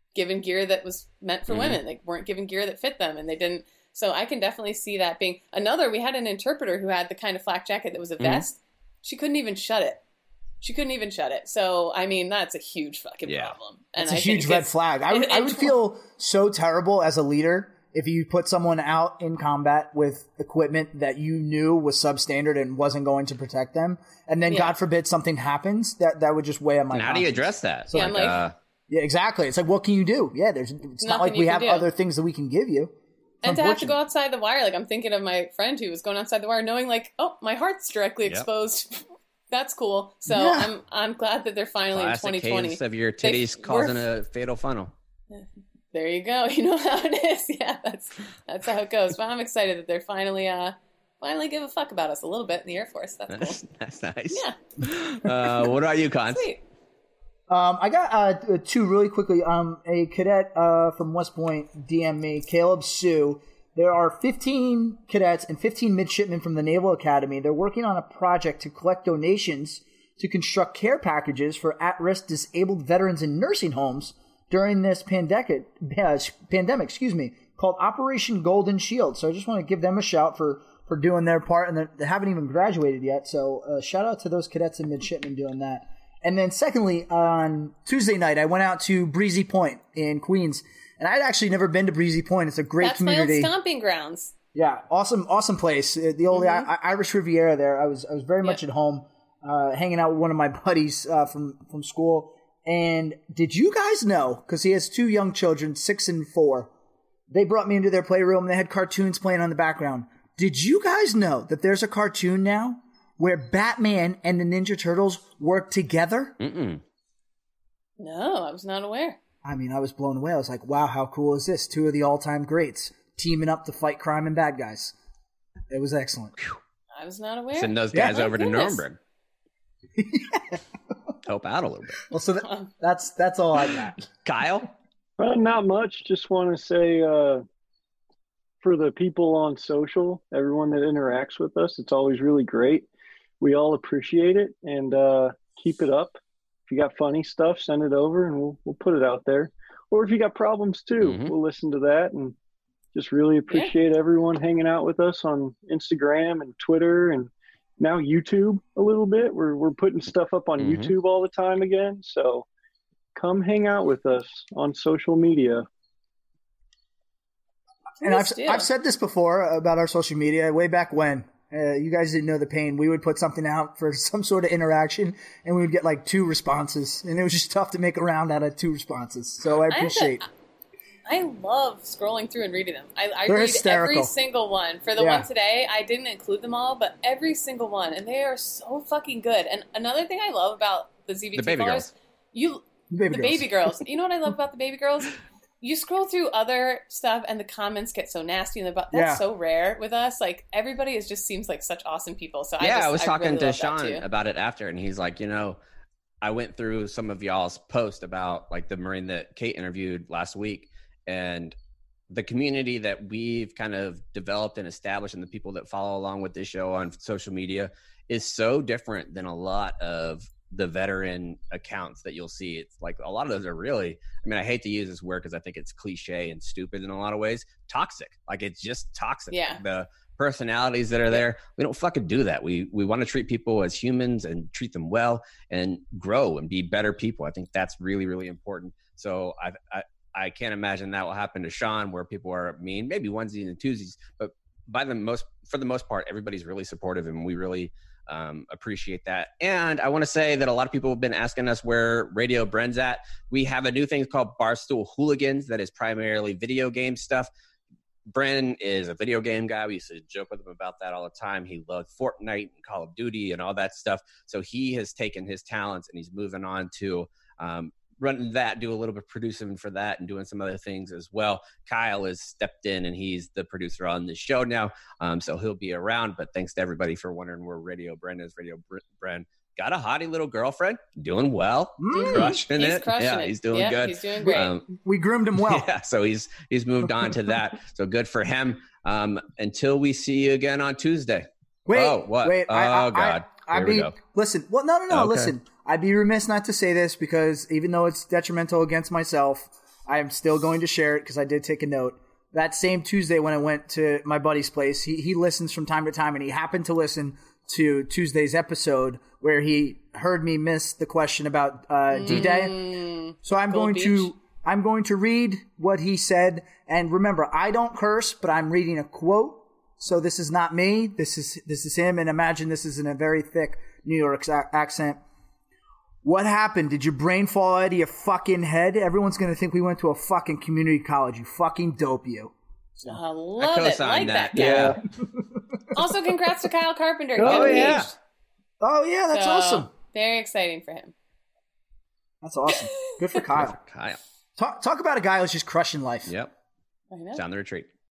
given gear that was meant for mm-hmm. women. They weren't given gear that fit them, and they didn't. So I can definitely see that being another. We had an interpreter who had the kind of flak jacket that was a vest. Mm-hmm. She couldn't even shut it. She couldn't even shut it. So, I mean, that's a huge fucking yeah. problem. And it's a I huge red flag. I would, I would feel so terrible as a leader if you put someone out in combat with equipment that you knew was substandard and wasn't going to protect them. And then, yeah. God forbid, something happens, that, that would just weigh on my And how conscience. do you address that? So yeah, like, like, uh, yeah, exactly. It's like, what can you do? Yeah, there's. It's not like we have do. other things that we can give you. And to have to go outside the wire, like I'm thinking of my friend who was going outside the wire, knowing like, oh, my heart's directly yep. exposed. That's cool. So yeah. I'm I'm glad that they're finally Classic in twenty twenty. Case of your titties they, causing a fatal funnel. There you go. You know how it is. Yeah, that's that's how it goes. But I'm excited that they're finally uh finally give a fuck about us a little bit in the Air Force. That's, that's cool. That's nice. Yeah. uh, what about you, Cons? Sweet. Um, I got uh, two really quickly. Um, a cadet uh, from West Point D M'd me, Caleb Sue. There are fifteen cadets and fifteen midshipmen from the Naval Academy. They're working on a project to collect donations to construct care packages for at-risk disabled veterans in nursing homes during this pandemic, uh, pandemic, excuse me, called Operation Golden Shield. So I just want to give them a shout for, for doing their part, and they haven't even graduated yet. So uh, shout out to those cadets and midshipmen doing that. And then secondly, on Tuesday night, I went out to Breezy Point in Queens. And I'd actually never been to Breezy Point. It's a great That's community. That's my old stomping grounds. Yeah, awesome, awesome place. The old mm-hmm. I- Irish Riviera there. I was I was very much yep. at home, uh, hanging out with one of my buddies uh, from, from school. And did you guys know, because he has two young children, six and four, they brought me into their playroom. They had cartoons playing on the background. Did you guys know that there's a cartoon now where Batman and the Ninja Turtles work together? Mm-mm. No, I was not aware. I mean, I was blown away. I was like, wow, how cool is this? Two of the all-time greats teaming up to fight crime and bad guys. It was excellent. I was not aware. Send those guys yeah. over oh, to Nuremberg. yeah. Help out a little bit. Well, so that, that's that's all I got. Kyle? Uh, not much. Just want to say uh, for the people on social, everyone that interacts with us, it's always really great. We all appreciate it, and uh, keep it up. If you got funny stuff, send it over and we'll we'll put it out there. Or if you got problems too, mm-hmm. we'll listen to that, and just really appreciate yeah. everyone hanging out with us on Instagram and Twitter and now YouTube a little bit. We're we're putting stuff up on mm-hmm. YouTube all the time again. So come hang out with us on social media. And I've I've said this before about our social media way back when. Uh, you guys didn't know the pain. We would put something out for some sort of interaction, and we would get like two responses, and it was just tough to make a round out of two responses. So I appreciate. I, I love scrolling through and reading them. I, I They're read hysterical. every single one. For the yeah. one today, I didn't include them all, but every single one, and they are so fucking good. And another thing I love about the Z V T the baby followers, girls. you the baby the girls. baby girls. You know what I love about the baby girls? You scroll through other stuff and the comments get so nasty, and that's yeah. so rare with us. Like everybody is just seems like such awesome people. So yeah, I, just, I was I talking really to Sean that about it after, and he's like, you know, I went through some of y'all's posts about like the Marine that Kate interviewed last week, and the community that we've kind of developed and established, and the people that follow along with this show on social media is so different than a lot of the veteran accounts that you'll see. It's like a lot of those are really, I mean, I hate to use this word because I think it's cliche and stupid in a lot of ways, toxic. Like it's just toxic. Yeah. The personalities that are there, we don't fucking do that. We we want to treat people as humans and treat them well and grow and be better people. I think that's really, really important. So I I, I can't imagine that will happen to Sean where people are mean, maybe onesies and twosies, but by the most, for the most part, everybody's really supportive, and we really Um, appreciate that. And I want to say that a lot of people have been asking us where Radio Bren's at. We have a new thing called Barstool Hooligans that is primarily video game stuff. Bren is a video game guy. We used to joke with him about that all the time. He loved Fortnite and Call of Duty and all that stuff. So he has taken his talents and he's moving on to um, running that, do a little bit of producing for that and doing some other things as well. Kyle has stepped in and he's the producer on the show now. Um, so he'll be around, but thanks to everybody for wondering where Radio Bren is. Radio Bren got a hottie little girlfriend, doing well, Mm. crushing He's it. crushing yeah, it. he's doing Yep, good. he's doing great. Um, We groomed him well. yeah, so he's, he's moved on to that. So good for him. Um, until we see you again on Tuesday. Wait, oh, what? wait. Oh, I, I, God. I, I'd Here we be, go. listen, well, no, no, no, Okay. listen. I'd be remiss not to say this because even though it's detrimental against myself, I am still going to share it because I did take a note. That same Tuesday when I went to my buddy's place, he, he listens from time to time, and he happened to listen to Tuesday's episode where he heard me miss the question about uh, D-Day. Mm, so I'm Gold going Beach. to I'm going to read what he said. And remember, I don't curse, but I'm reading a quote. So this is not me. This is this is him. And imagine this is in a very thick New York ac- accent. What happened? Did your brain fall out of your fucking head? Everyone's going to think we went to a fucking community college. You fucking dope you. I I love it. co-sign Like that. that, guy. Yeah. Also, congrats to Kyle Carpenter. He Oh, got yeah. engaged. Oh, yeah, that's So, awesome. Very exciting for him. That's awesome. Good for Kyle. Kyle. Talk, talk about a guy who's just crushing life. Yep. I know. Down the retreat.